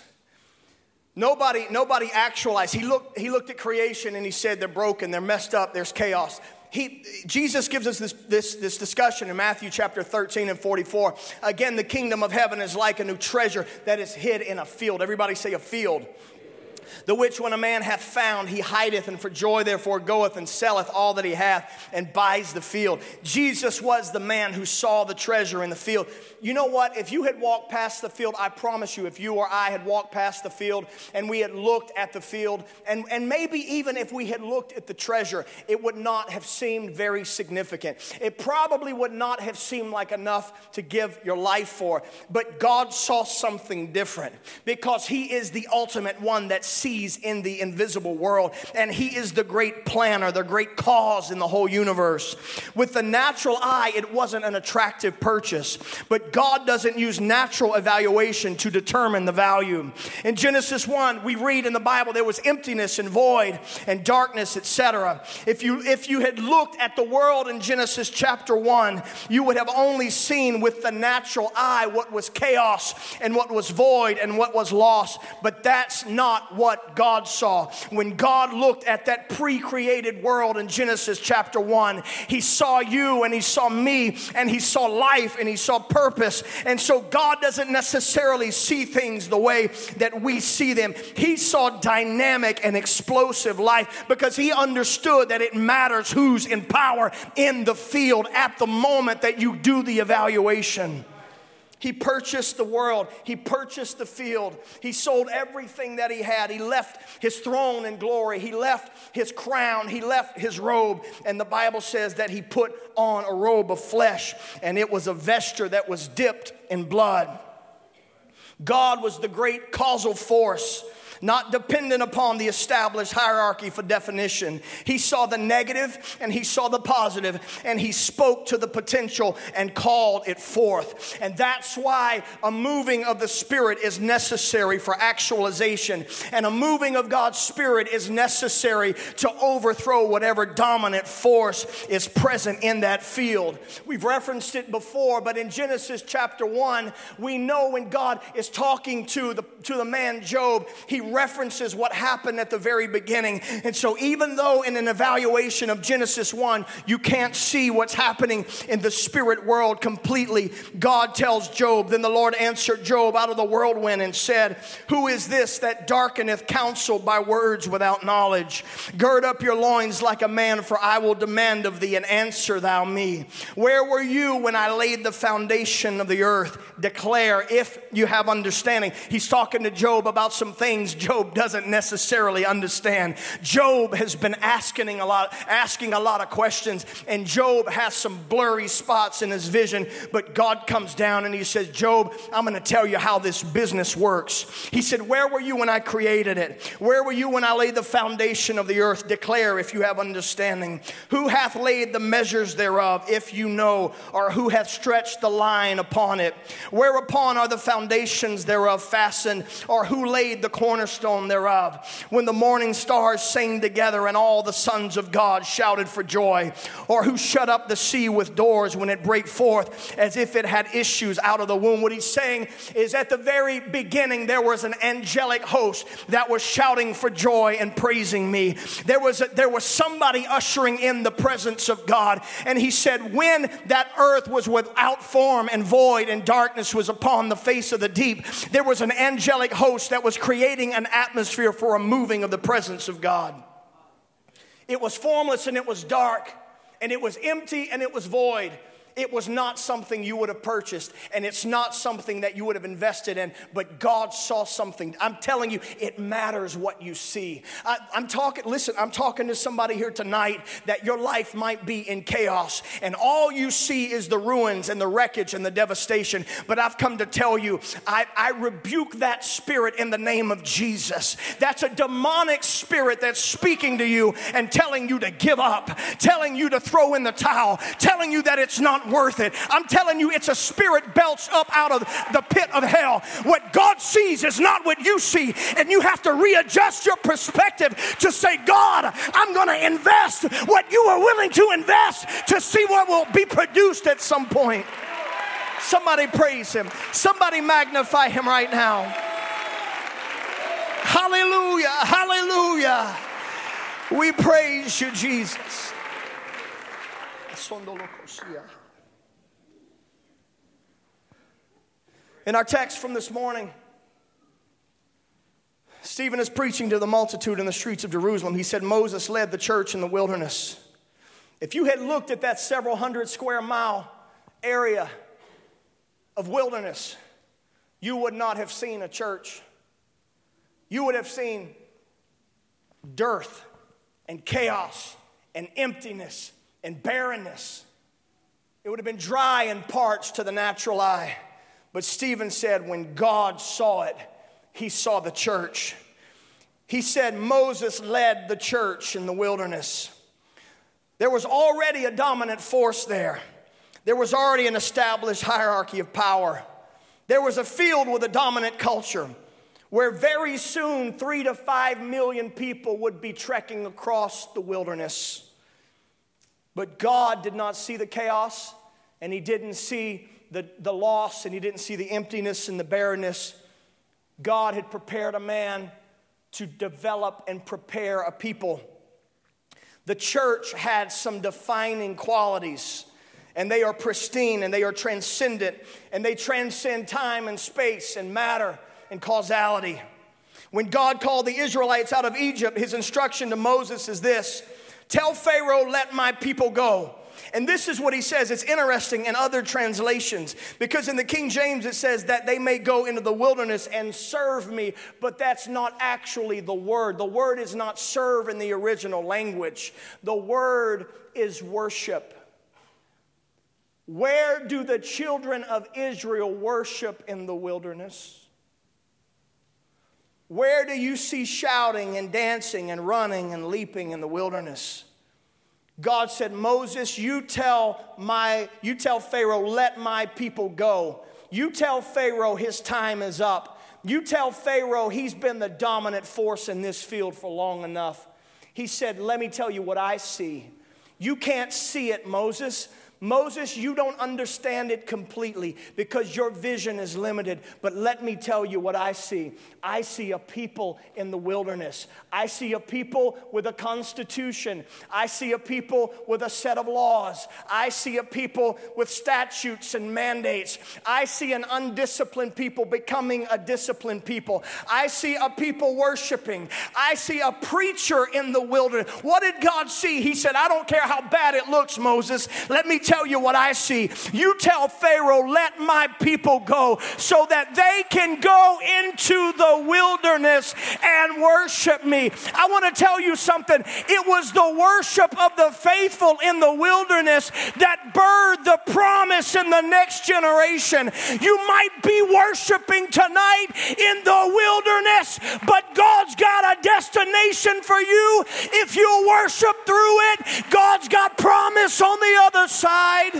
Nobody, nobody actualized. He looked, he looked at creation and he said, they're broken, they're messed up, there's chaos. He, Jesus gives us this, this, this discussion in Matthew chapter thirteen and forty-four. Again, the kingdom of heaven is like a new treasure that is hid in a field. Everybody say a field. The which when a man hath found, he hideth, and for joy therefore goeth and selleth all that he hath and buys the field. Jesus was the man who saw the treasure in the field. You know what? If you had walked past the field, I promise you, if you or I had walked past the field and we had looked at the field, and, and maybe even if we had looked at the treasure, it would not have seemed very significant. It probably would not have seemed like enough to give your life for. But God saw something different, because he is the ultimate one that sees in the invisible world, and he is the great planner, the great cause in the whole universe. With the natural eye, it wasn't an attractive purchase, but God doesn't use natural evaluation to determine the value. In Genesis one, we read in the Bible there was emptiness and void and darkness, et cetera. If you if you had looked at the world in Genesis chapter one, you would have only seen with the natural eye what was chaos and what was void and what was lost. But that's not what God saw. When God looked at that pre-created world in Genesis chapter one, he saw you and he saw me and he saw life and he saw purpose. And so God doesn't necessarily see things the way that we see them. He saw dynamic and explosive life, because he understood that it matters who's in power in the field at the moment that you do the evaluation. He purchased the world. He purchased the field. He sold everything that he had. He left his throne and glory. He left his crown. He left his robe. And the Bible says that he put on a robe of flesh, and it was a vesture that was dipped in blood. God was the great causal force not dependent upon the established hierarchy for definition. He saw the negative and he saw the positive, and he spoke to the potential and called it forth. And that's why a moving of the Spirit is necessary for actualization, and a moving of God's Spirit is necessary to overthrow whatever dominant force is present in that field. We've referenced it before, but in Genesis chapter one, we know when God is talking to the, to the man Job, he references what happened at the very beginning. And so even though in an evaluation of Genesis one, you can't see what's happening in the spirit world completely, God tells Job, then the Lord answered Job out of the whirlwind and said, who is this that darkeneth counsel by words without knowledge? Gird up your loins like a man, for I will demand of thee, and answer thou me. Where were you when I laid the foundation of the earth? Declare if you have understanding. He's talking to Job about some things Job doesn't necessarily understand. Job has been asking a lot, asking a lot of questions, and Job has some blurry spots in his vision, but God comes down and he says, Job, I'm going to tell you how this business works. He said, where were you when I created it? Where were you when I laid the foundation of the earth? Declare if you have understanding. Who hath laid the measures thereof, if you know, or who hath stretched the line upon it? Whereupon are the foundations thereof fastened, or who laid the cornerstone thereof? When the morning stars sang together and all the sons of God shouted for joy, or who shut up the sea with doors when it brake forth as if it had issues out of the womb? What he's saying is at the very beginning there was an angelic host that was shouting for joy and praising me. There was a, there was somebody ushering in the presence of God, and he said when that earth was without form and void and darkness was upon the face of the deep, there was an angelic host that was creating an atmosphere for a moving of the presence of God. It was formless and it was dark, and it was empty and it was void. It was not something you would have purchased, and it's not something that you would have invested in, but God saw something. I'm telling you, it matters what you see. I, I'm talking, listen, I'm talking to somebody here tonight that your life might be in chaos, and all you see is the ruins and the wreckage and the devastation. But I've come to tell you, I, I rebuke that spirit in the name of Jesus. That's a demonic spirit that's speaking to you and telling you to give up, telling you to throw in the towel, telling you that it's not worth it. I'm telling you, it's a spirit belched up out of the pit of hell. What God sees is not what you see, and you have to readjust your perspective to say, God, I'm going to invest what you are willing to invest to see what will be produced at some point. Somebody praise him. Somebody magnify him right now. Hallelujah, hallelujah. We praise you, Jesus. In our text from this morning, Stephen is preaching to the multitude in the streets of Jerusalem. He said Moses led the church in the wilderness. If you had looked at that several hundred square mile area of wilderness, you would not have seen a church. You would have seen dearth and chaos and emptiness and barrenness. It would have been dry and parched to the natural eye. But Stephen said when God saw it, he saw the church. He said Moses led the church in the wilderness. There was already a dominant force there. There was already an established hierarchy of power. There was a field with a dominant culture where very soon three to five million people would be trekking across the wilderness. But God did not see the chaos, and he didn't see the, the loss, and he didn't see the emptiness and the barrenness. God had prepared a man to develop and prepare a people. The church had some defining qualities, and they are pristine, and they are transcendent, and they transcend time and space and matter and causality. When God called the Israelites out of Egypt, his instruction to Moses is this: tell Pharaoh, let my people go. And this is what he says. It's interesting in other translations, because in the King James it says that they may go into the wilderness and serve me, but that's not actually the word. The word is not serve in the original language. The word is worship. Where do the children of Israel worship in the wilderness? Where do you see shouting and dancing and running and leaping in the wilderness? God said, Moses, you tell my, you tell Pharaoh, let my people go. You tell Pharaoh his time is up. You tell Pharaoh he's been the dominant force in this field for long enough. He said, let me tell you what I see. You can't see it, Moses. Moses, you don't understand it completely because your vision is limited. But let me tell you what I see. I see a people in the wilderness. I see a people with a constitution. I see a people with a set of laws. I see a people with statutes and mandates. I see an undisciplined people becoming a disciplined people. I see a people worshiping. I see a preacher in the wilderness. What did God see? He said, I don't care how bad it looks, Moses. Let me tell you what I see. You tell Pharaoh, let my people go so that they can go into the wilderness and worship me. I want to tell you something. It was the worship of the faithful in the wilderness that birthed the promise in the next generation. You might be worshiping tonight in the wilderness, but God's got a destination for you. If you worship through it, God's got promise on the other side.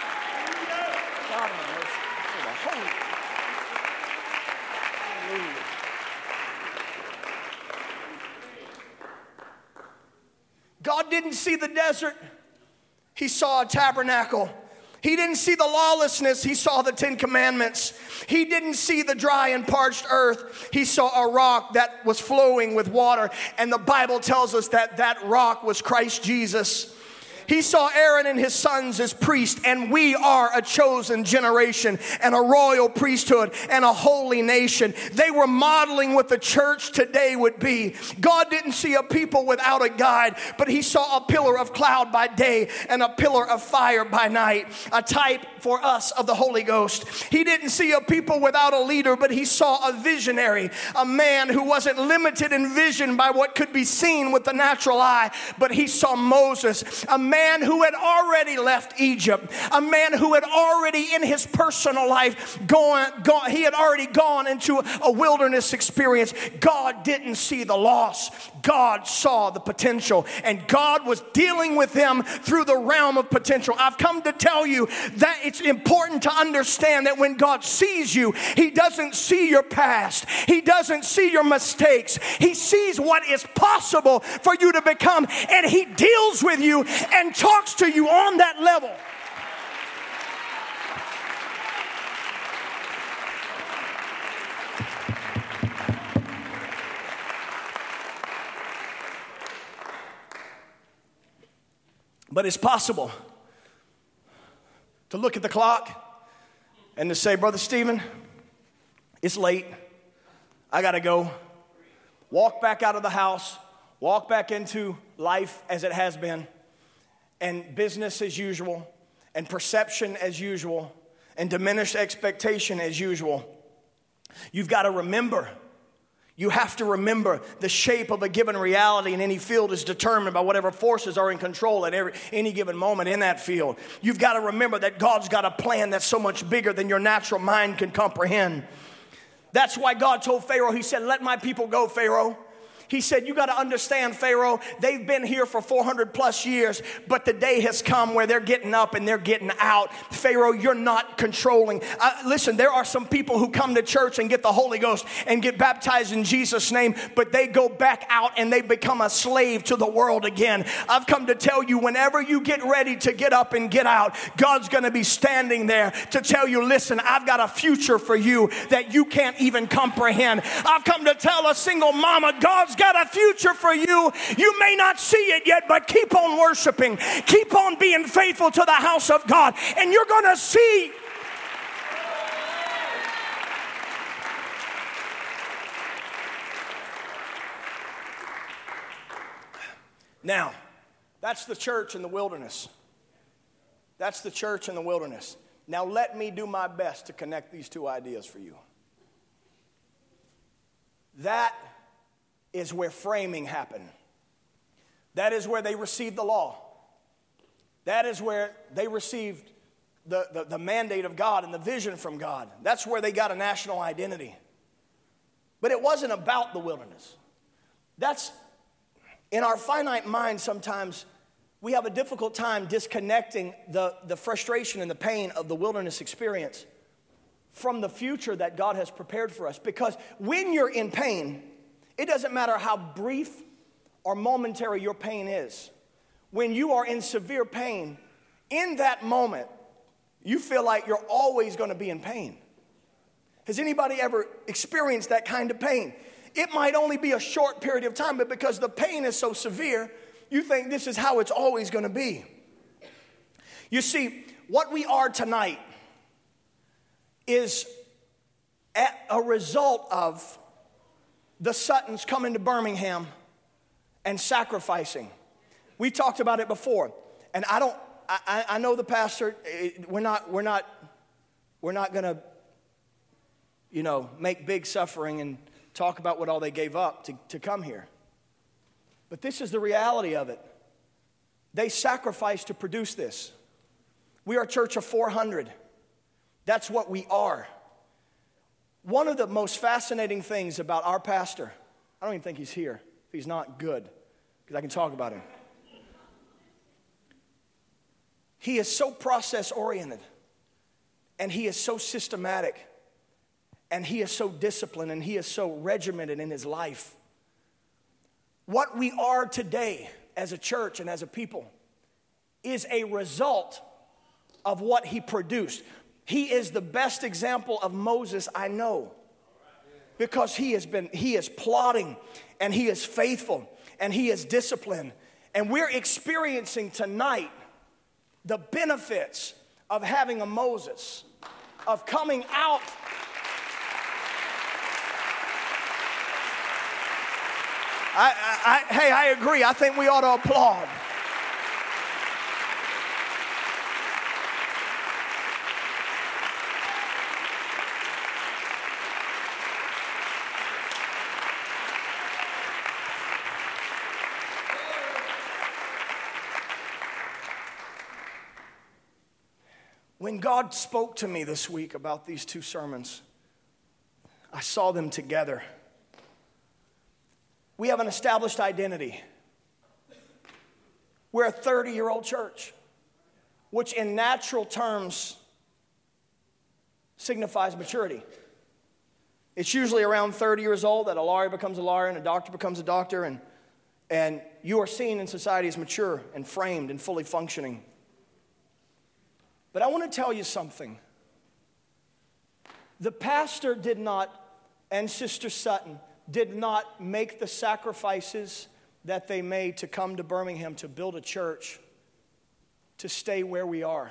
God didn't see the desert. He saw a tabernacle. He didn't see the lawlessness. He saw the Ten Commandments. He didn't see the dry and parched earth. He saw a rock that was flowing with water. And the Bible tells us that that rock was Christ Jesus. He saw Aaron and his sons as priests, and we are a chosen generation and a royal priesthood and a holy nation. They were modeling what the church today would be. God didn't see a people without a guide, but he saw a pillar of cloud by day and a pillar of fire by night, a type for us of the Holy Ghost. He didn't see a people without a leader, but he saw a visionary, a man who wasn't limited in vision by what could be seen with the natural eye, but he saw Moses, a man man who had already left Egypt, a man who had already in his personal life gone, gone he had already gone into a wilderness experience. God didn't see the loss. God saw the potential, and God was dealing with him through the realm of potential. I've come to tell you that it's important to understand that when God sees you, he doesn't see your past. He doesn't see your mistakes. He sees what is possible for you to become, and he deals with you and talks to you on that level. But it's possible to look at the clock and to say, Brother Stephen, it's late. I got to go. Walk back out of the house. Walk back into life as it has been. And business as usual, and perception as usual, and diminished expectation as usual. You've got to remember, you have to remember the shape of a given reality in any field is determined by whatever forces are in control at every, any given moment in that field. You've got to remember that God's got a plan that's so much bigger than your natural mind can comprehend. That's why God told Pharaoh, he said, let my people go, Pharaoh. He said, you got to understand, Pharaoh, they've been here for four hundred plus years, but the day has come where they're getting up and they're getting out. Pharaoh, you're not controlling. Uh, listen, there are some people who come to church and get the Holy Ghost and get baptized in Jesus' name, but they go back out and they become a slave to the world again. I've come to tell you, whenever you get ready to get up and get out, God's going to be standing there to tell you, listen, I've got a future for you that you can't even comprehend. I've come to tell a single mama, God's got a future for you. You may not see it yet, but keep on worshiping. Keep on being faithful to the house of God, and you're going to see. Now, that's the church in the wilderness. That's the church in the wilderness. Now, let me do my best to connect these two ideas for you. That is where framing happened. That is where they received the law. That is where they received the, the, the mandate of God and the vision from God. That's where they got a national identity. But it wasn't about the wilderness. That's, in our finite mind sometimes, we have a difficult time disconnecting the, the frustration and the pain of the wilderness experience from the future that God has prepared for us. Because when you're in pain, it doesn't matter how brief or momentary your pain is. When you are in severe pain, in that moment, you feel like you're always going to be in pain. Has anybody ever experienced that kind of pain? It might only be a short period of time, but because the pain is so severe, you think this is how it's always going to be. You see, what we are tonight is a result of the Suttons coming to Birmingham and sacrificing. We talked about it before, and I don't. I, I know the pastor. We're not. We're not. We're not going to, you know, make big suffering and talk about what all they gave up to, to come here. But this is the reality of it. They sacrificed to produce this. We are a church of four hundred. That's what we are. One of the most fascinating things about our pastor, I don't even think he's here. If he's not, good, because I can talk about him. He is so process-oriented, and he is so systematic, and he is so disciplined, and he is so regimented in his life. What we are today as a church and as a people is a result of what he produced. He is the best example of Moses I know, because he has been, he is plodding, and he is faithful, and he is disciplined. And we're experiencing tonight the benefits of having a Moses, of coming out. I, I, I, hey, I agree. I think we ought to applaud. When God spoke to me this week about these two sermons, I saw them together. We have an established identity. We're a thirty-year-old church, which in natural terms signifies maturity. It's usually around thirty years old that a lawyer becomes a lawyer and a doctor becomes a doctor, and, and you are seen in society as mature and framed and fully functioning. But I want to tell you something. The pastor did not, and Sister Sutton, did not make the sacrifices that they made to come to Birmingham to build a church to stay where we are.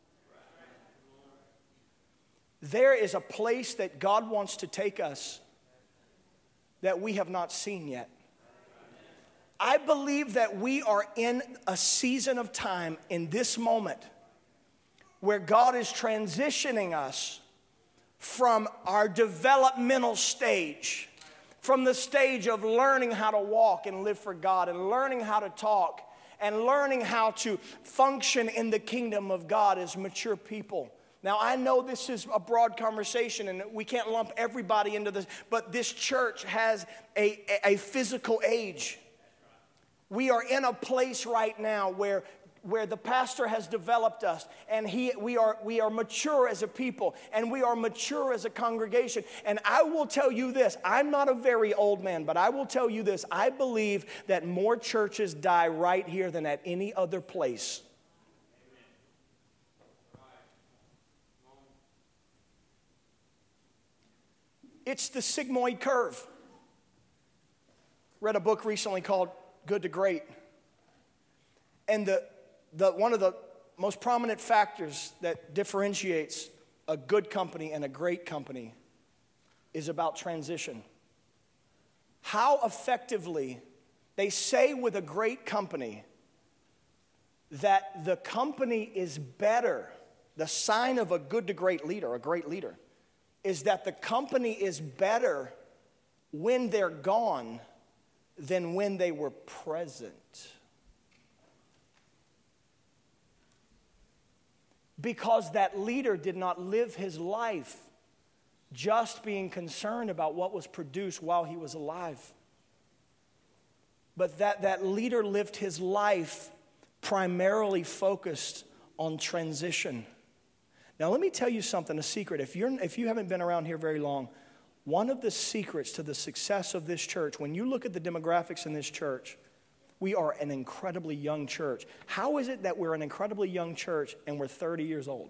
There is a place that God wants to take us that we have not seen yet. I believe that we are in a season of time in this moment where God is transitioning us from our developmental stage, from the stage of learning how to walk and live for God, and learning how to talk, and learning how to function in the kingdom of God as mature people. Now, I know this is a broad conversation, and we can't lump everybody into this, but this church has a, a physical age. We are in a place right now where where the pastor has developed us, and he, we are, we are mature as a people, and we are mature as a congregation. And I will tell you this, I'm not a very old man, but I will tell you this, I believe that more churches die right here than at any other place. It's the sigmoid curve. Read a book recently called Good to Great. And the The, one of the most prominent factors that differentiates a good company and a great company is about transition. How effectively, they say with a great company that the company is better. The sign of a good to great leader, a great leader, is that the company is better when they're gone than when they were present. Because that leader did not live his life just being concerned about what was produced while he was alive. But that, that leader lived his life primarily focused on transition. Now, let me tell you something, a secret. If you're, if you haven't been around here very long, one of the secrets to the success of this church, when you look at the demographics in this church, we are an incredibly young church. How is it that we're an incredibly young church and we're thirty years old?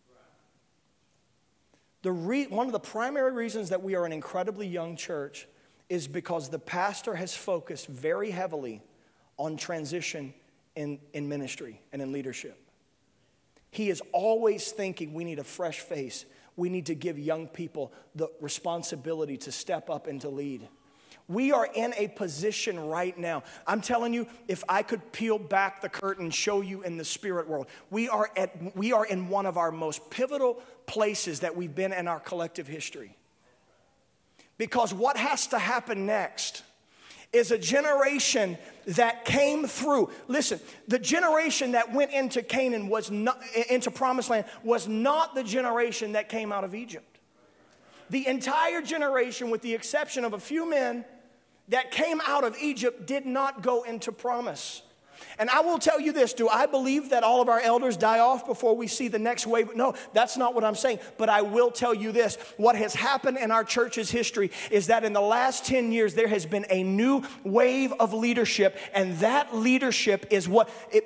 The re- one of the primary reasons that we are an incredibly young church is because the pastor has focused very heavily on transition in, in ministry and in leadership. He is always thinking we need a fresh face. We need to give young people the responsibility to step up and to lead. We are in a position right now. I'm telling you, if I could peel back the curtain and show you in the spirit world, we are at we are in one of our most pivotal places that we've been in our collective history. Because what has to happen next is a generation that came through. Listen, the generation that went into Canaan was not, into Promised Land was not the generation that came out of Egypt. The entire generation, with the exception of a few men that came out of Egypt, did not go into promise. And I will tell you this, do I believe that all of our elders die off before we see the next wave? No, that's not what I'm saying. But I will tell you this, what has happened in our church's history is that in the last ten years, there has been a new wave of leadership. And that leadership is what, it,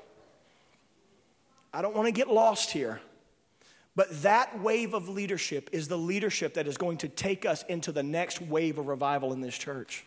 I don't want to get lost here. But that wave of leadership is the leadership that is going to take us into the next wave of revival in this church.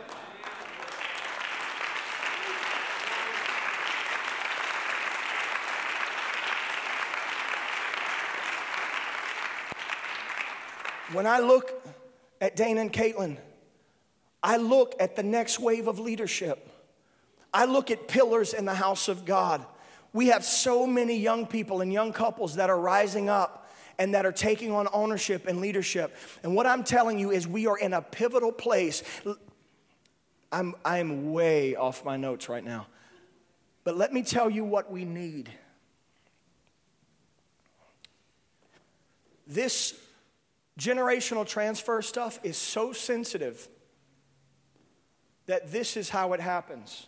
When I look at Dana and Caitlin, I look at the next wave of leadership. I look at pillars in the house of God. We have so many young people and young couples that are rising up and that are taking on ownership and leadership. And what I'm telling you is we are in a pivotal place. I'm, I'm way off my notes right now. But let me tell you what we need. This generational transfer stuff is so sensitive that this is how it happens.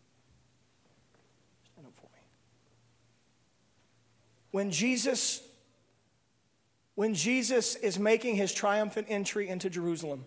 Stand up for me. When Jesus, when Jesus is making his triumphant entry into Jerusalem,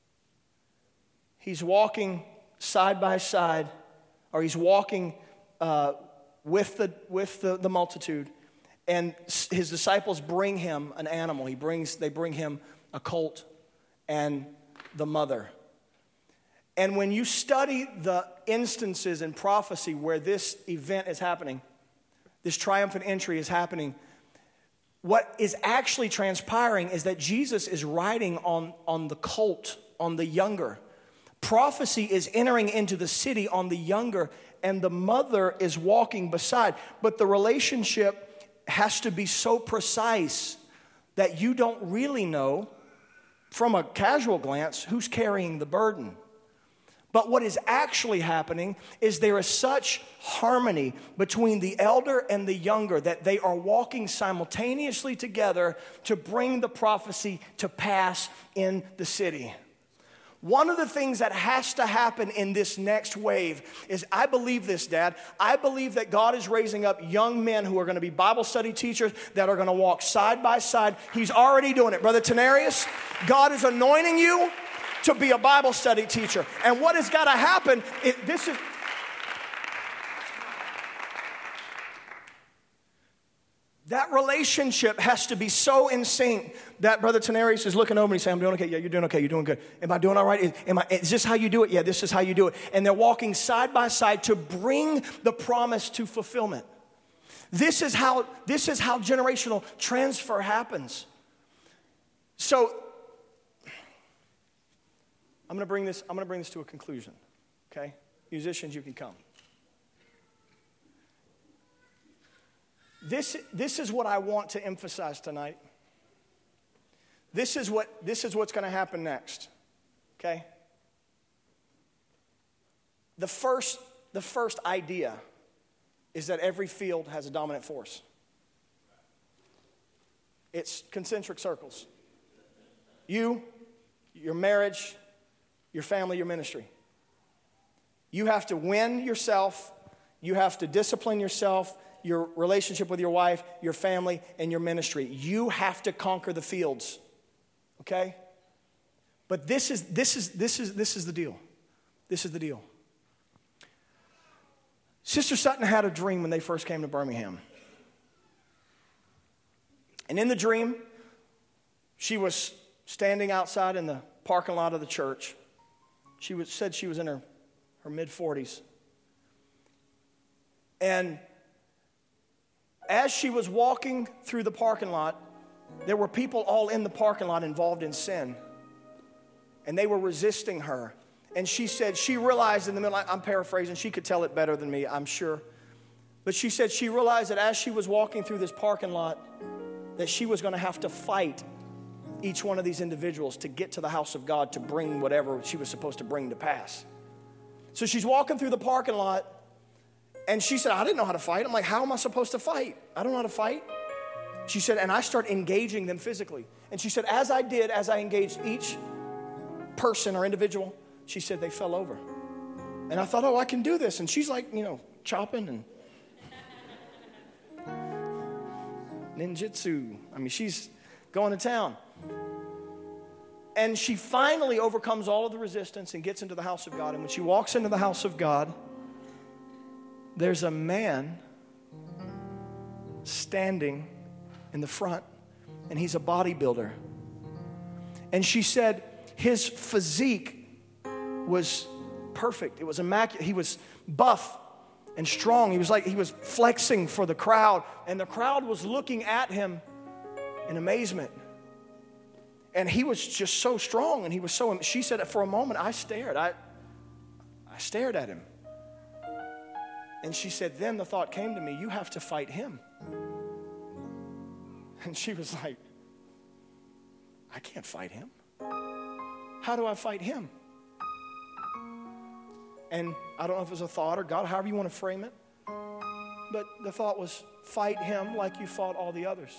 he's walking side by side, or he's walking uh, with the with the, the multitude. And his disciples bring him an animal. He brings, they bring him a colt and the mother. And when you study the instances in prophecy where this event is happening, this triumphant entry is happening, what is actually transpiring is that Jesus is riding on, on the colt, on the younger. Prophecy is entering into the city on the younger, and the mother is walking beside. But the relationship has to be so precise that you don't really know from a casual glance who's carrying the burden. But what is actually happening is there is such harmony between the elder and the younger that they are walking simultaneously together to bring the prophecy to pass in the city. One of the things that has to happen in this next wave is, I believe this, Dad. I believe that God is raising up young men who are going to be Bible study teachers that are going to walk side by side. He's already doing it. Brother Tenarius, God is anointing you to be a Bible study teacher. And what has got to happen, it, this is... That relationship has to be so in sync that Brother Tenarius is looking over and he's saying, I'm doing okay. Yeah, you're doing okay. You're doing good. Am I doing all right? Is, am I, is this how you do it? Yeah, this is how you do it. And they're walking side by side to bring the promise to fulfillment. This is how, this is how generational transfer happens. So I'm going to bring this, I'm going to bring this to a conclusion. Okay? Musicians, you can come. This, this is what I want to emphasize tonight. This is what this is what's going to happen next. Okay? The first, the first idea is that every field has a dominant force. It's concentric circles. You, your marriage, your family, your ministry. You have to win yourself. You have to discipline yourself, your relationship with your wife, your family, and your ministry. You have to conquer the fields. Okay? But this is this is this is this is the deal. This is the deal. Sister Sutton had a dream when they first came to Birmingham. And in the dream, she was standing outside in the parking lot of the church. She was, said she was in her, her mid-forties. And as she was walking through the parking lot, there were people all in the parking lot involved in sin. And they were resisting her. And she said she realized in the middle, I'm paraphrasing, she could tell it better than me, I'm sure. But she said she realized that as she was walking through this parking lot, that she was going to have to fight each one of these individuals to get to the house of God to bring whatever she was supposed to bring to pass. So she's walking through the parking lot, and she said, I didn't know how to fight. I'm like, how am I supposed to fight? I don't know how to fight. She said, and I start engaging them physically. And she said, as I did, as I engaged each person or individual, she said they fell over. And I thought, oh, I can do this. And she's like, you know, chopping and ninjutsu. I mean, she's going to town. And she finally overcomes all of the resistance and gets into the house of God. And when she walks into the house of God, there's a man standing in the front, and he's a bodybuilder. And she said his physique was perfect. It was immaculate. He was buff and strong. He was like, he was flexing for the crowd, and the crowd was looking at him in amazement. And he was just so strong, and he was so, she said for a moment, I stared. I, I stared at him. And she said, then the thought came to me, you have to fight him. And she was like, I can't fight him. How do I fight him? And I don't know if it was a thought or God, however you want to frame it. But the thought was, fight him like you fought all the others.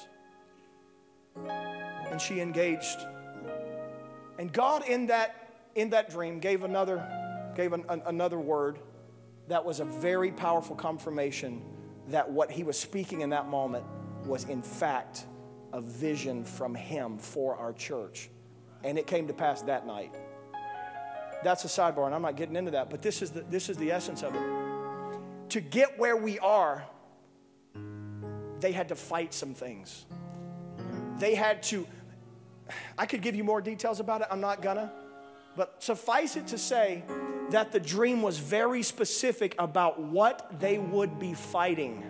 And she engaged. And God in that in that dream gave another gave an, an, another word that was a very powerful confirmation that what he was speaking in that moment was in fact a vision from him for our church. And it came to pass that night. That's a sidebar, and I'm not getting into that, but this is the, this is the essence of it. To get where we are, they had to fight some things. They had to, I could give you more details about it, I'm not gonna, but suffice it to say that the dream was very specific about what they would be fighting.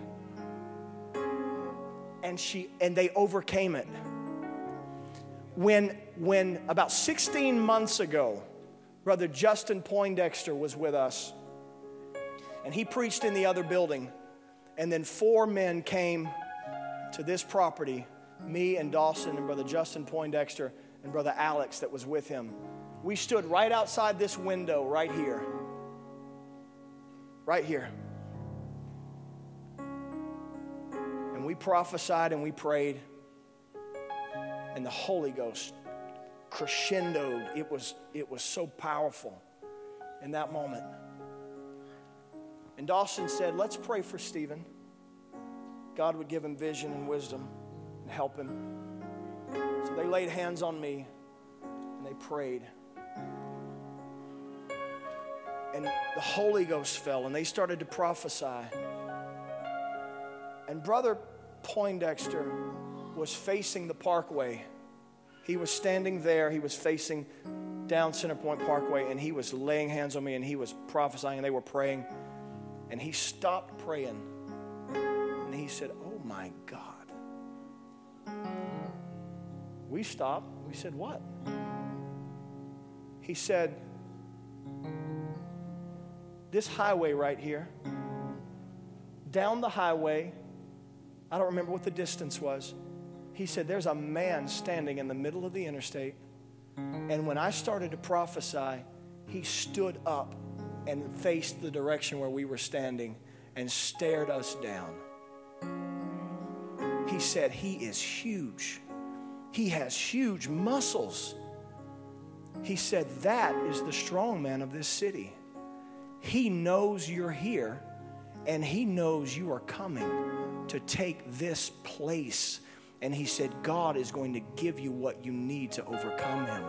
And she and they overcame it. When, when about sixteen months ago, Brother Justin Poindexter was with us, and he preached in the other building, and then four men came to this property, me and Dawson and Brother Justin Poindexter and Brother Alex that was with him. We stood right outside this window right here. Right here. And we prophesied and we prayed. And the Holy Ghost crescendoed. It was, it was so powerful in that moment. And Dawson said, let's pray for Stephen. God would give him vision and wisdom and help him. So they laid hands on me and they prayed. And the Holy Ghost fell and they started to prophesy. And Brother Poindexter was facing the parkway. He was standing there. He was facing down Center Point Parkway, and he was laying hands on me, and he was prophesying, and they were praying. And he stopped praying, and he said, oh, my God. We stopped. We said, what? He said, this highway right here, down the highway, I don't remember what the distance was. He said, there's a man standing in the middle of the interstate. And when I started to prophesy, he stood up and faced the direction where we were standing and stared us down. He said, he is huge. He has huge muscles. He said, that is the strong man of this city. He knows you're here, and he knows you are coming to take this place. And he said, God is going to give you what you need to overcome him.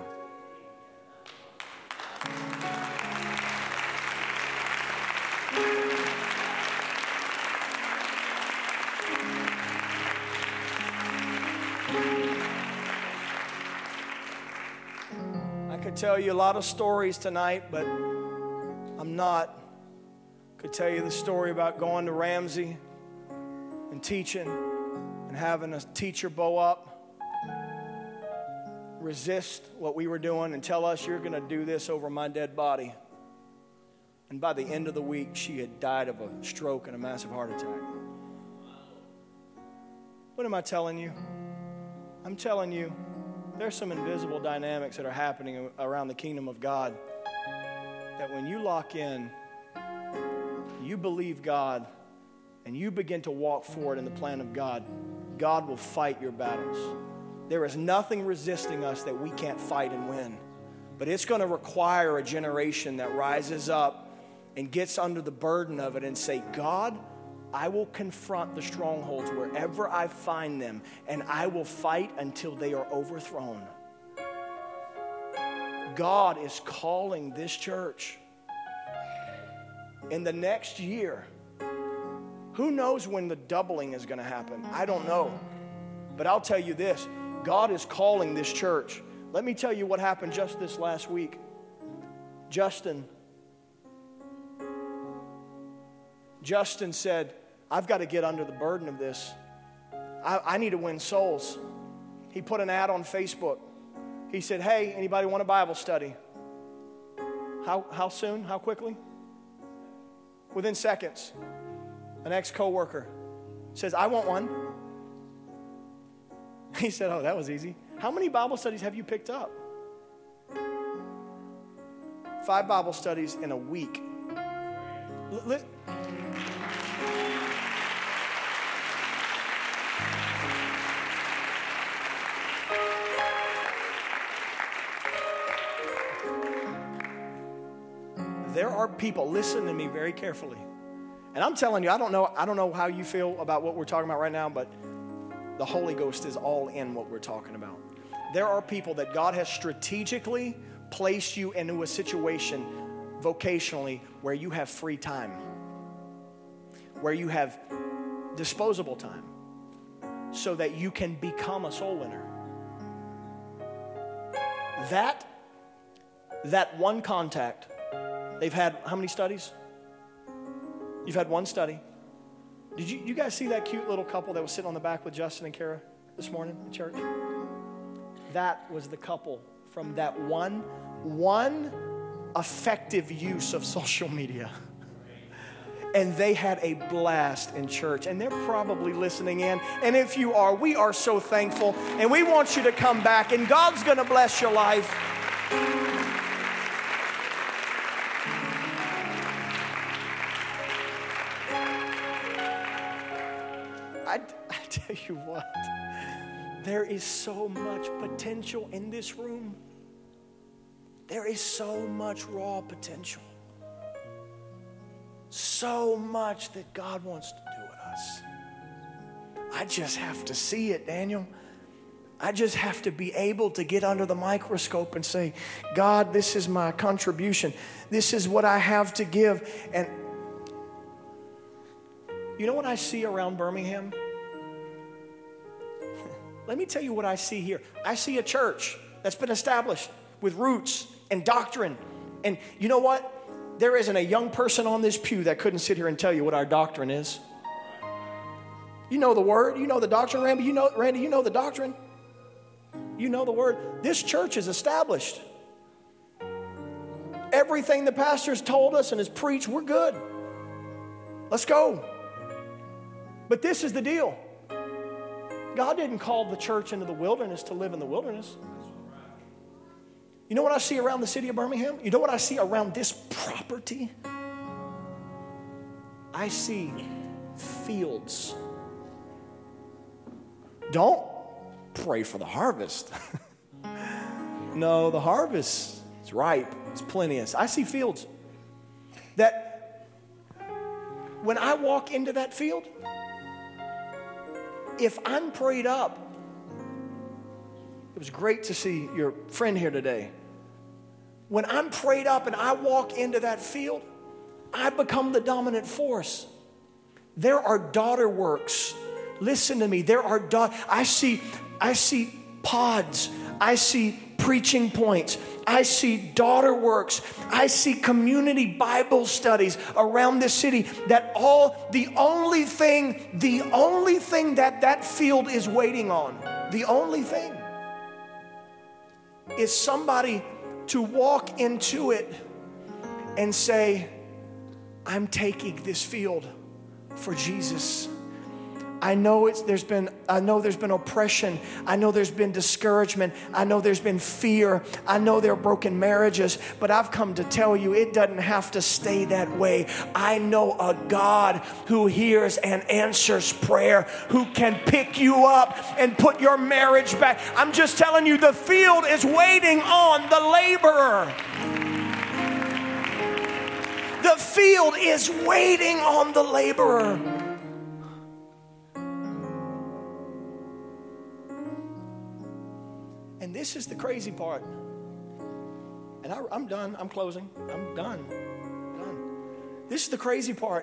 I could tell you a lot of stories tonight, but I'm not. I could tell you the story about going to Ramsey and teaching and having a teacher bow up, resist what we were doing and tell us, you're going to do this over my dead body. And by the end of the week, she had died of a stroke and a massive heart attack. What am I telling you? I'm telling you, there's some invisible dynamics that are happening around the kingdom of God that when you lock in, you believe God, and you begin to walk forward in the plan of God, God will fight your battles. There is nothing resisting us that we can't fight and win. But it's going to require a generation that rises up and gets under the burden of it and say, God, I will confront the strongholds wherever I find them, and I will fight until they are overthrown. God is calling this church. In the next year, who knows when the doubling is going to happen? I don't know. But I'll tell you this, God is calling this church. Let me tell you what happened just this last week. Justin, Justin said, I've got to get under the burden of this. I, I need to win souls. He put an ad on Facebook. He said, hey, anybody want a Bible study? How, how soon? How quickly? Within seconds. An ex-coworker says, I want one. He said, oh, that was easy. How many Bible studies have you picked up? Five Bible studies in a week. L- li- There are people, listen to me very carefully. And I'm telling you, I don't know, I don't know how you feel about what we're talking about right now, but the Holy Ghost is all in what we're talking about. There are people that God has strategically placed you into a situation vocationally where you have free time, where you have disposable time, so that you can become a soul winner. That, that one contact, they've had how many studies? You've had one study. Did you, you guys see that cute little couple that was sitting on the back with Justin and Kara this morning at church? That was the couple from that one, one effective use of social media. And they had a blast in church. And they're probably listening in. And if you are, we are so thankful. And we want you to come back. And God's going to bless your life. I, I tell you what, there is so much potential in this room. There is so much raw potential. So much that God wants to do with us. I just have to see it, Daniel. I just have to be able to get under the microscope and say, God, this is my contribution. This is what I have to give. And you know what I see around Birmingham? Let me tell you what I see here. I see a church that's been established with roots and doctrine. And you know what? There isn't a young person on this pew that couldn't sit here and tell you what our doctrine is. You know the word. You know the doctrine, Randy. You know, Randy, you know the doctrine. You know the word. This church is established. Everything the pastor's told us and has preached, we're good. Let's go. But this is the deal. God didn't call the church into the wilderness to live in the wilderness. You know what I see around the city of Birmingham? You know what I see around this property? I see fields. Don't pray for the harvest. No, the harvest It's ripe. It's plenteous. I see fields that when I walk into that field, if I'm prayed up, it was great to see your friend here today. When I'm prayed up and I walk into that field, I become the dominant force. There are daughter works. Listen to me. There are da- I see I see pods. I see preaching points. I see daughter works. I see community Bible studies around this city that all the only thing, the only thing that that field is waiting on, the only thing is somebody to walk into it and say, I'm taking this field for Jesus. I know it's there's been I know there's been oppression. I know there's been discouragement. I know there's been fear. I know there are broken marriages, but I've come to tell you it doesn't have to stay that way. I know a God who hears and answers prayer, who can pick you up and put your marriage back. I'm just telling you, the field is waiting on the laborer. The field is waiting on the laborer. And this is the crazy part. And I, I'm done. I'm closing. I'm done. I'm done. This is the crazy part.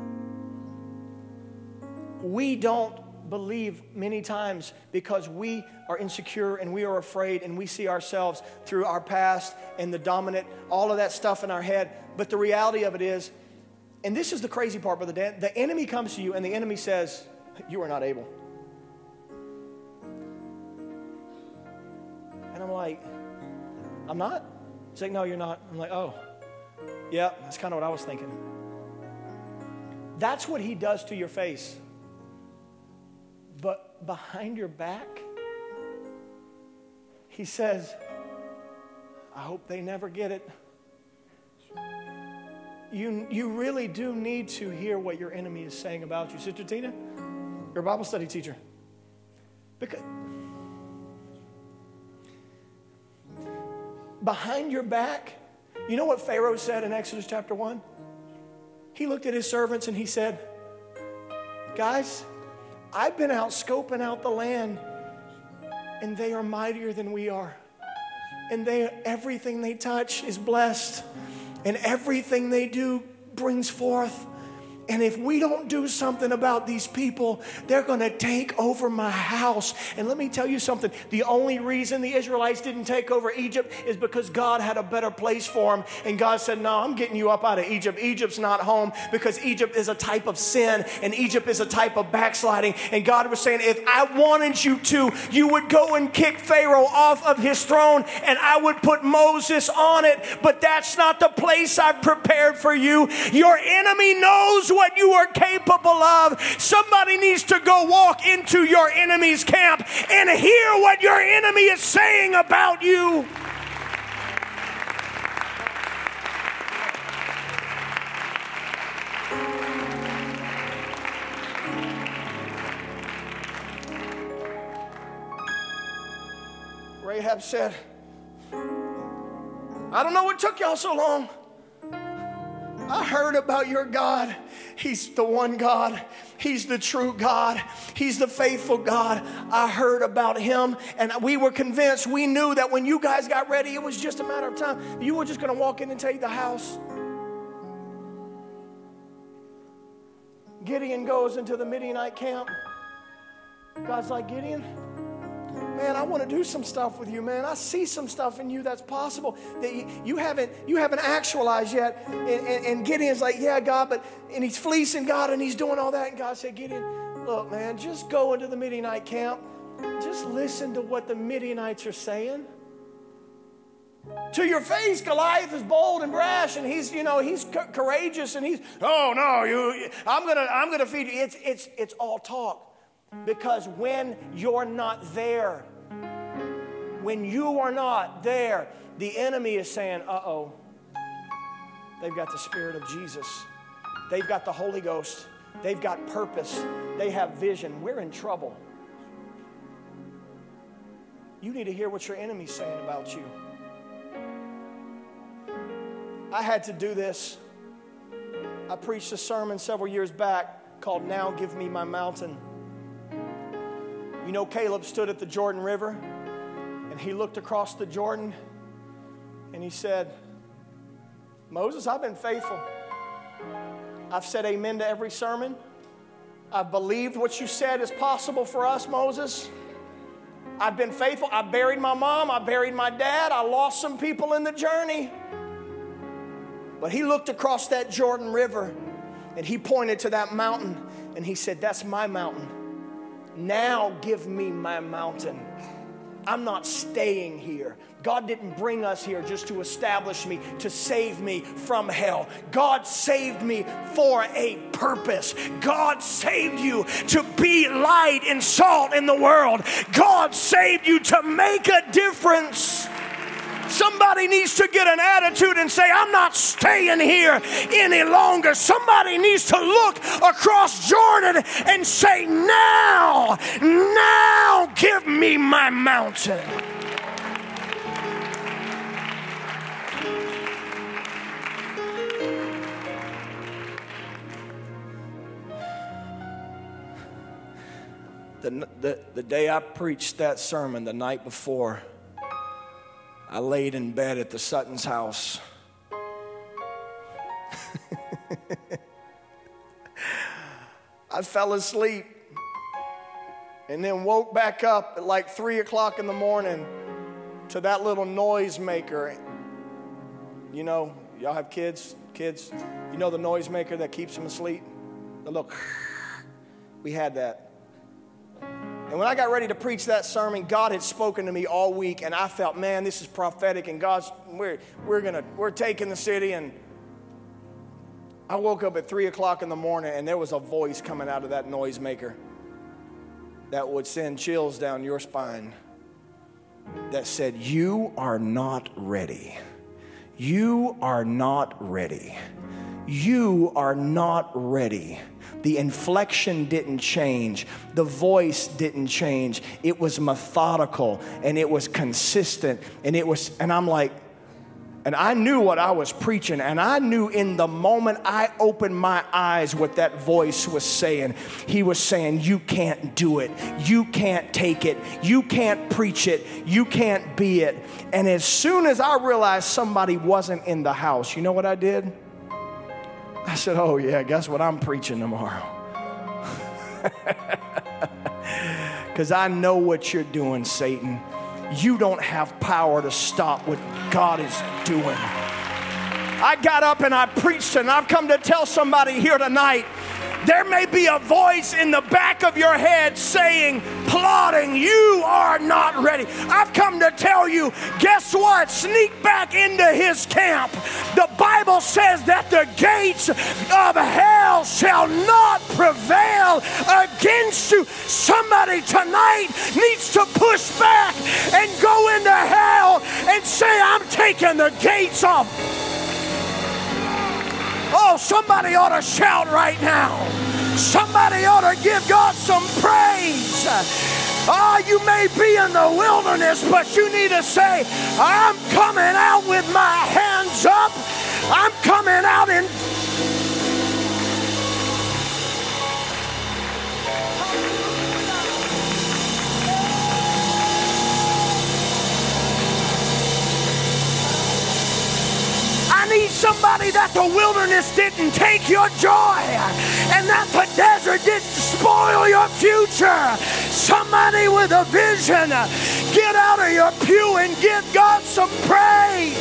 We don't believe many times because we are insecure and we are afraid and we see ourselves through our past and the dominant, all of that stuff in our head. But the reality of it is, and this is the crazy part, Brother Dan, the enemy comes to you and the enemy says, you are not able. And I'm like, I'm not? He's like, no, you're not. I'm like, oh, yeah, that's kind of what I was thinking. That's what he does to your face. But behind your back, he says, I hope they never get it. You, you really do need to hear what your enemy is saying about you. Sister Tina, you're a Bible study teacher. Because behind your back, you know what Pharaoh said in Exodus chapter one? He looked at his servants and he said, guys, I've been out scoping out the land and they are mightier than we are. And they, everything they touch is blessed and everything they do brings forth. And if we don't do something about these people, they're going to take over my house. And let me tell you something. The only reason the Israelites didn't take over Egypt is because God had a better place for them. And God said, no, I'm getting you up out of Egypt. Egypt's not home because Egypt is a type of sin and Egypt is a type of backsliding. And God was saying, if I wanted you to, you would go and kick Pharaoh off of his throne and I would put Moses on it. But that's not the place I've prepared for you. Your enemy knows what you are capable of. Somebody needs to go walk into your enemy's camp and hear what your enemy is saying about you. Rahab said, I don't know what took y'all so long. I heard about your God. He's the one God. He's the true God. He's the faithful God. I heard about him and we were convinced, we knew that when you guys got ready, it was just a matter of time. You were just going to walk in and take the house. Gideon goes into the Midianite camp. God's like, Gideon, man, I want to do some stuff with you, man. I see some stuff in you that's possible that you, you haven't you haven't actualized yet. And, and, and Gideon's like, yeah, God, but and he's fleecing God and he's doing all that. And God said, Gideon, look, man, just go into the Midianite camp. Just listen to what the Midianites are saying. To your face, Goliath is bold and brash, and he's, you know, he's courageous, and he's, oh no, you, I'm gonna, I'm gonna feed you. It's, it's, it's all talk. Because when you're not there, when you are not there, the enemy is saying, uh-oh, they've got the Spirit of Jesus. They've got the Holy Ghost. They've got purpose. They have vision. We're in trouble. You need to hear what your enemy's saying about you. I had to do this. I preached a sermon several years back called Now Give Me My Mountain. You know, Caleb stood at the Jordan River and he looked across the Jordan and he said, Moses, I've been faithful. I've said amen to every sermon. I've believed what you said is possible for us, Moses. I've been faithful. I buried my mom. I buried my dad. I lost some people in the journey. But he looked across that Jordan River and he pointed to that mountain and he said, that's my mountain. Now give me my mountain. I'm not staying here. God didn't bring us here just to establish me, to save me from hell. God saved me for a purpose. God saved you to be light and salt in the world. God saved you to make a difference. Somebody needs to get an attitude and say, I'm not staying here any longer. Somebody needs to look across Jordan and say, now, now give me my mountain. The, the, the day I preached that sermon, the night before, I laid in bed at the Sutton's house. I fell asleep and then woke back up at like three o'clock in the morning to that little noisemaker. You know, y'all have kids, kids, you know the noisemaker that keeps them asleep? The little, we had that. And when I got ready to preach that sermon, God had spoken to me all week, and I felt, man, this is prophetic, and God's, we're, we're gonna, we're taking the city. And I woke up at three o'clock in the morning, and there was a voice coming out of that noisemaker that would send chills down your spine that said, you are not ready. You are not ready. You are not ready. The inflection didn't change. The voice didn't change. It was methodical and it was consistent. And it was, and I'm like, and I knew what I was preaching. And I knew in the moment I opened my eyes what that voice was saying. He was saying, you can't do it. You can't take it. You can't preach it. You can't be it. And as soon as I realized somebody wasn't in the house, you know what I did? I said, oh yeah, guess what I'm preaching tomorrow? Because I know what you're doing, Satan. You don't have power to stop what God is doing. I got up and I preached, and I've come to tell somebody here tonight, there may be a voice in the back of your head saying, plotting, you are not ready. I've come to tell you, guess what? Sneak back into his camp. The Bible says that the gates of hell shall not prevail against you. Somebody tonight needs to push back and go into hell and say, I'm taking the gates off. Oh, somebody ought to shout right now. Somebody ought to give God some praise. Oh, you may be in the wilderness, but you need to say, I'm coming out with my hands up. I'm coming out in... I need somebody that the wilderness didn't take your joy and that the desert didn't spoil your future. Somebody with a vision, get out of your pew and give God some praise.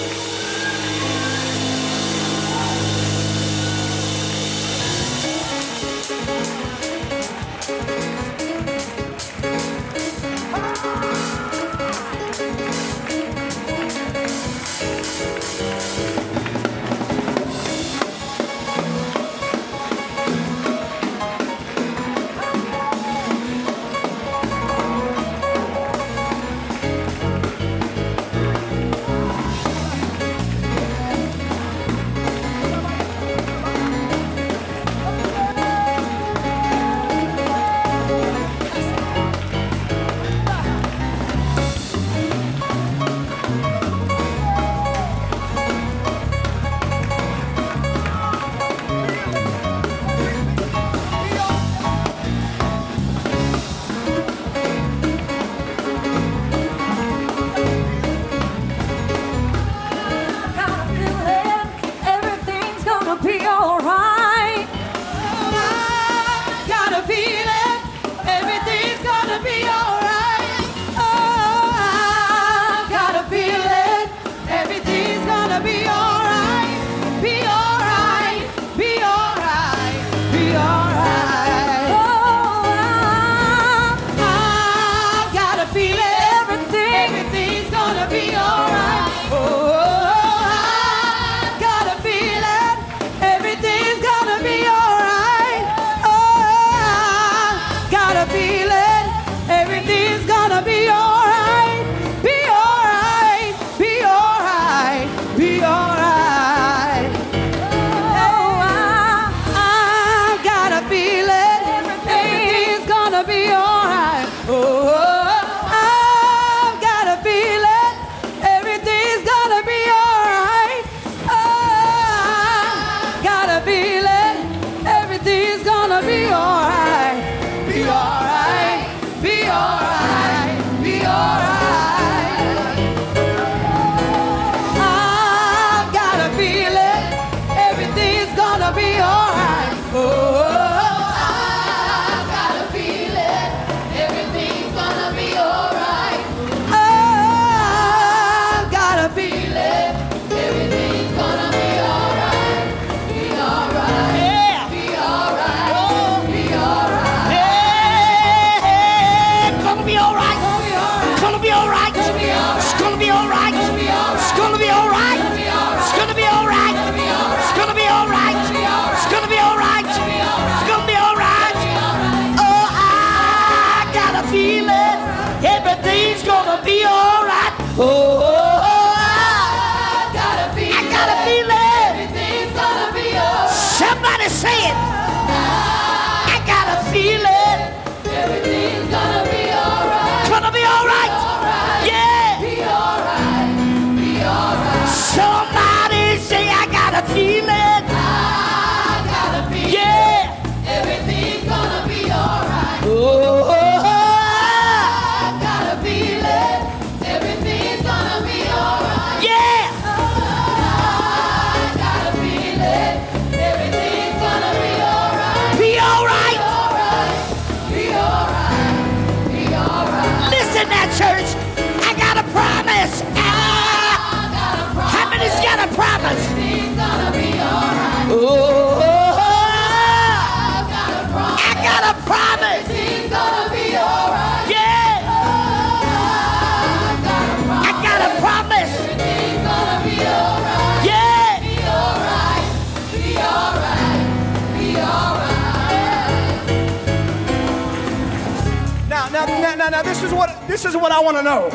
now, now, now, now this is what this is what I want to know.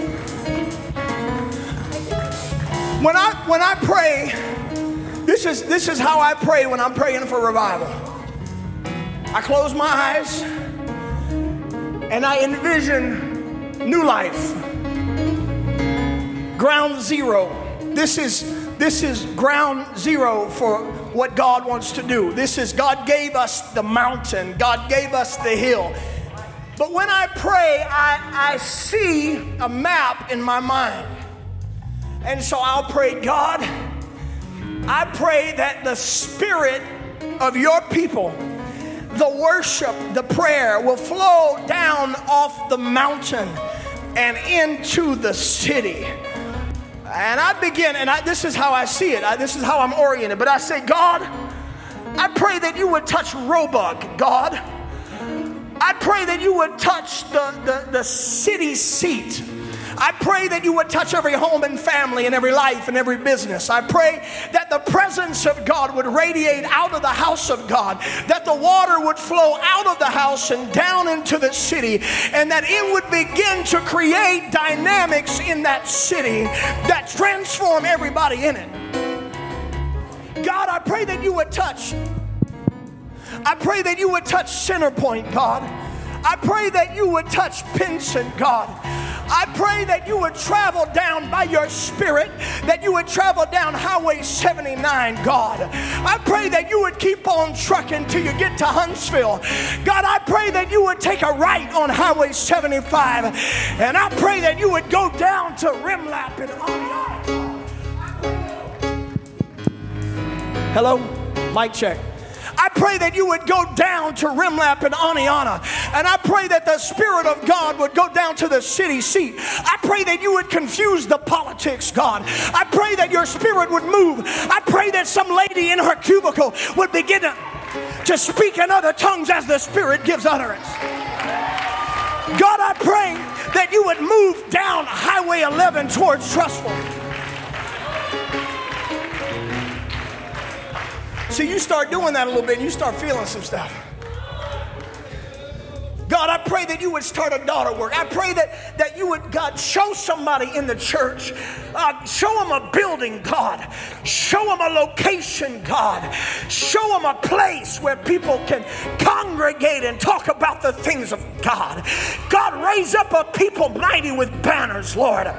When I when I pray, this is this is how I pray when I'm praying for revival. I close my eyes and I envision new life. Ground zero. This is this is ground zero for what God wants to do. This is God gave us the mountain. God gave us the hill. But when I pray, I, I see a map in my mind. And so I'll pray, God, I pray that the spirit of your people, the worship, the prayer will flow down off the mountain and into the city. And I begin, and I, this is how I see it. I, this is how I'm oriented. But I say, God, I pray that you would touch Roebuck, God. I pray that you would touch the, the, the city seat. I pray that you would touch every home and family and every life and every business. I pray that the presence of God would radiate out of the house of God, that the water would flow out of the house and down into the city, and that it would begin to create dynamics in that city that transform everybody in it. God, I pray that you would touch. I pray that you would touch Centerpoint, God. I pray that you would touch Pinson, God. I pray that you would travel down by your spirit, that you would travel down Highway seventy-nine, God. I pray that you would keep on trucking till you get to Huntsville. God, I pray that you would take a right on Highway seventy-five, and I pray that you would go down to Rimlap and Aniana. Hello? Mic check. I pray that you would go down to Rimlap and Aniana. And I pray that the Spirit of God would go down to the city seat. I pray that you would confuse the politics, God. I pray that your Spirit would move. I pray that some lady in her cubicle would begin to, to speak in other tongues as the Spirit gives utterance. God, I pray that you would move down Highway eleven towards Trustful. See, you start doing that a little bit and you start feeling some stuff. God, I pray that you would start a daughter work. I pray that, that you would, God, show somebody in the church. Uh, show them a building, God. Show them a location, God. Show them a place where people can congregate and talk about the things of God. God, raise up a people mighty with banners, Lord.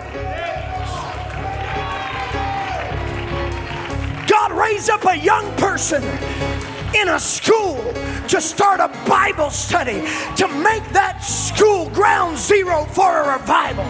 God, raise up a young person in a school to start a Bible study, to make that school ground zero for a revival.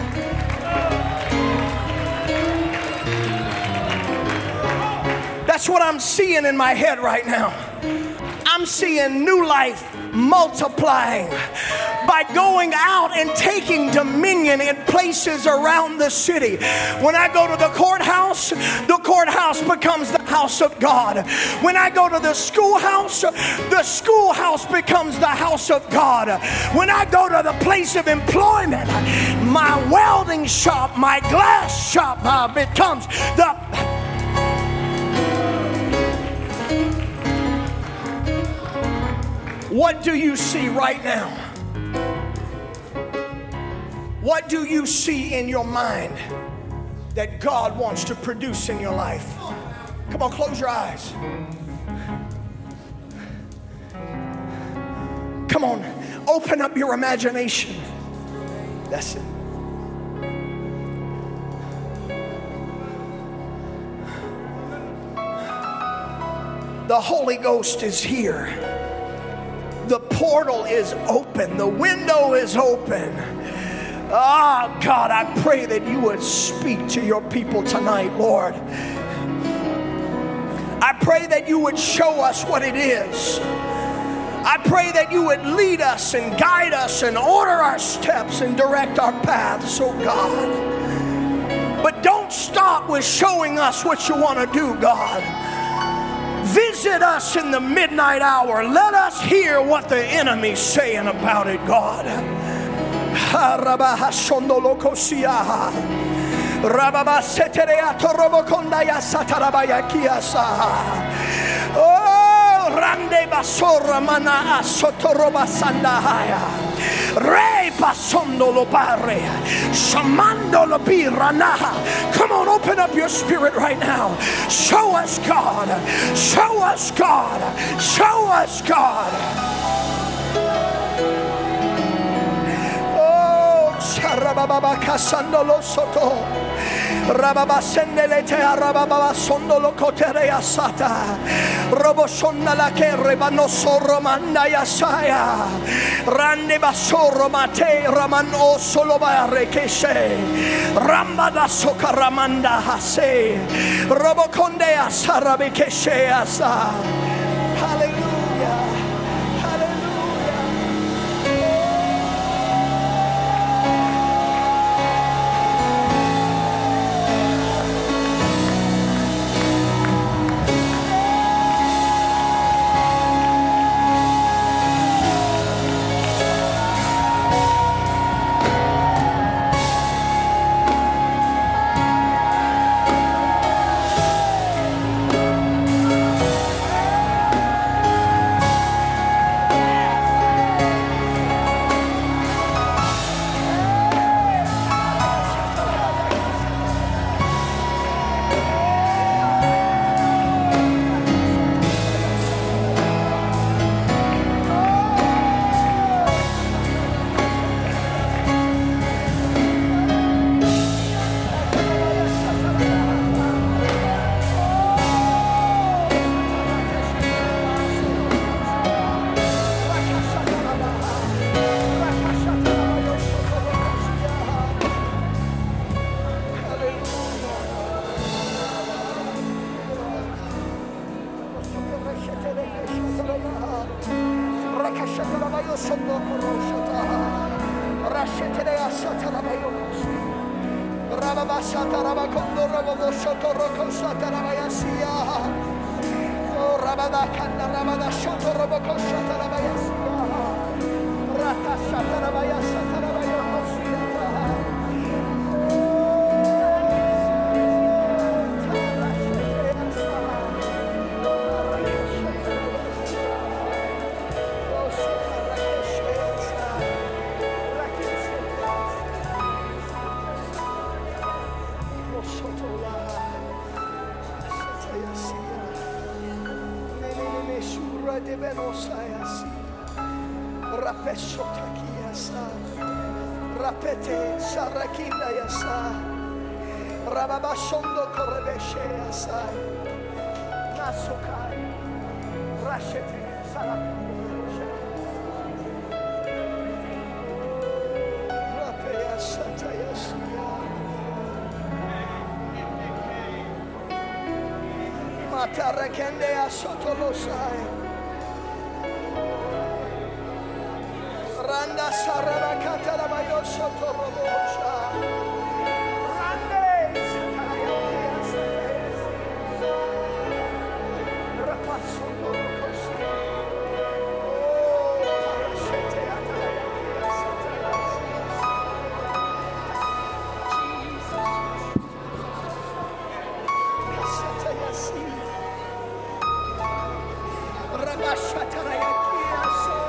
That's what I'm seeing in my head right now. I'm seeing new life multiplying by going out and taking dominion in places around the city. When I go to the courthouse, the courthouse becomes the house of God. When I go to the schoolhouse, the schoolhouse becomes the house of God. When I go to the place of employment, my welding shop, my glass shop uh, becomes the What do you see right now? What do you see in your mind that God wants to produce in your life? Come on, close your eyes. Come on, open up your imagination. That's it. The Holy Ghost is here. The portal is open. The window is open. Ah, God, I pray that you would speak to your people tonight, Lord. I pray that you would show us what it is. I pray that you would lead us and guide us and order our steps and direct our paths, oh God. But don't stop with showing us what you want to do, God. Visit us in the midnight hour. Let us hear what the enemy's saying about it, God. Oh, Rande basora mana sotoroba sandahaya. Re pasondo lo barre. Shamando lo birana. Come on, open up your spirit right now. Show us God. Show us God. Show us God. Oh, Sharababa kasando lo soto. Rababa sendelete arababa sondolo koterea sata. Robo sonda la che rebano sorro manda yasaya. Rande basoro mate ramano solo bare che se. Ramba da sokaramanda hase. Robo konde asarabe che se asa. Hallelujah. Hallelujah. Rapete sarakina yasa. Rababasondo korebeshe yasa. Nasokai. Rashete sarakina. Rape yasata yasia. Matarekende yasotolosai. Randa sarabakata la bayo soto robosha. Rande sataraya sataraya. Rapasondo rokosi. Oh, parashete ataraya sataraya. Jesus. Sataraya si. Rabashataraya kiaso.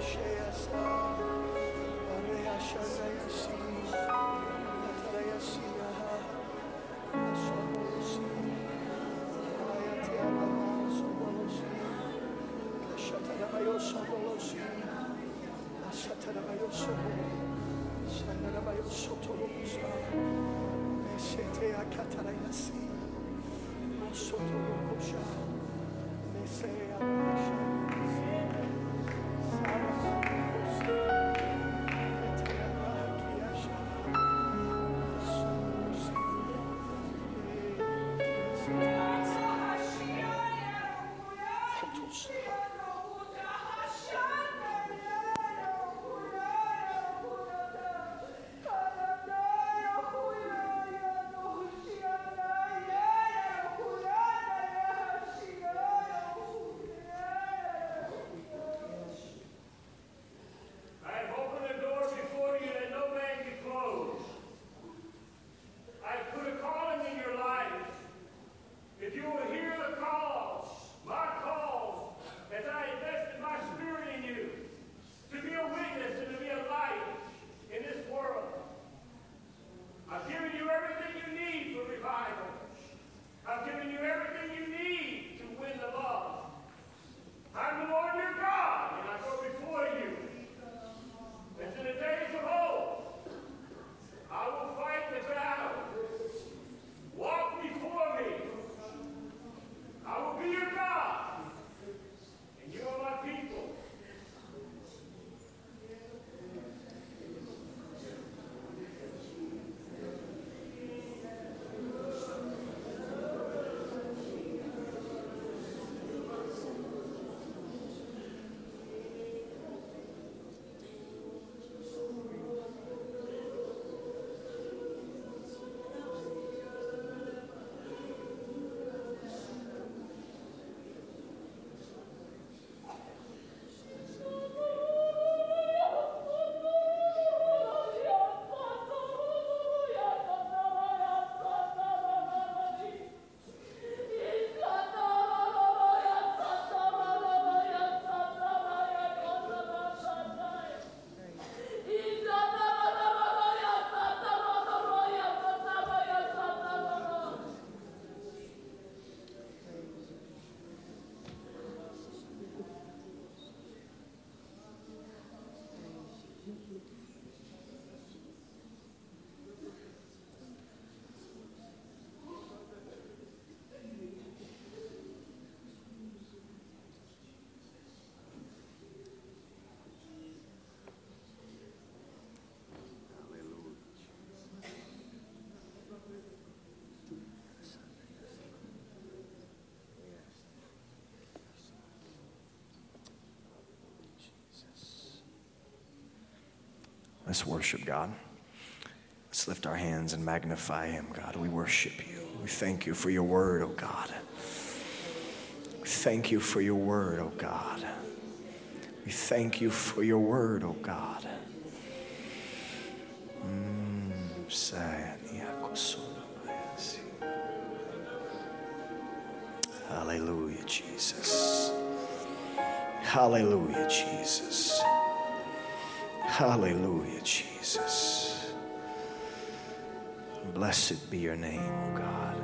Let's worship God. Let's lift our hands and magnify him, God. We worship you. We thank you for your word, oh God. We thank you for your word, oh God. We thank you for your word, oh God. Hallelujah, Jesus. Hallelujah, Jesus. Hallelujah, Jesus. Blessed be your name, oh God.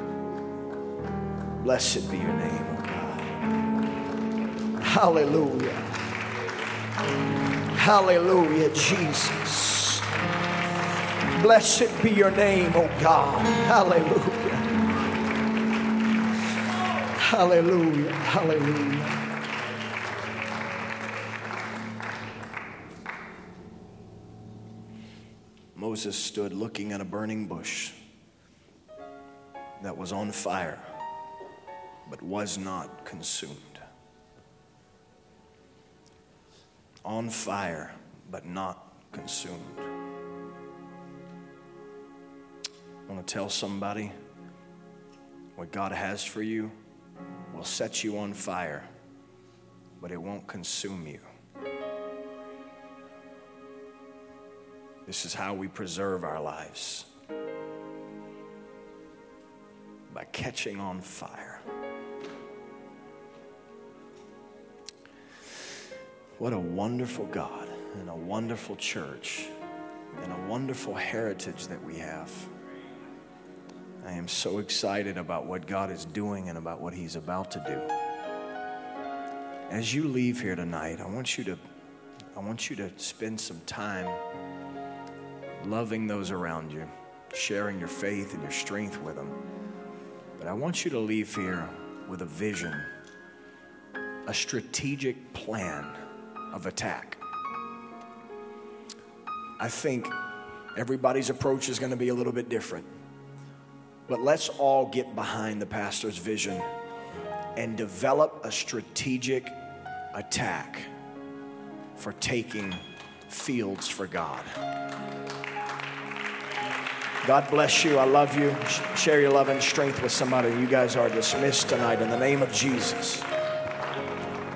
Blessed be your name, oh God. Hallelujah. Hallelujah, Jesus. Blessed be your name, oh God. Hallelujah. Hallelujah. Hallelujah. Moses stood looking at a burning bush that was on fire, but was not consumed. On fire, but not consumed. I want to tell somebody what God has for you will set you on fire, but it won't consume you. This is how we preserve our lives, by catching on fire. What a wonderful God and a wonderful church and a wonderful heritage that we have. I am so excited about what God is doing and about what He's about to do. As you leave here tonight, I want you to, I want you to spend some time loving those around you, sharing your faith and your strength with them. But I want you to leave here with a vision, a strategic plan of attack. I think everybody's approach is going to be a little bit different. But let's all get behind the pastor's vision and develop a strategic attack for taking fields for God. God bless you. I love you. Share your love and strength with somebody. You guys are dismissed tonight in the name of Jesus.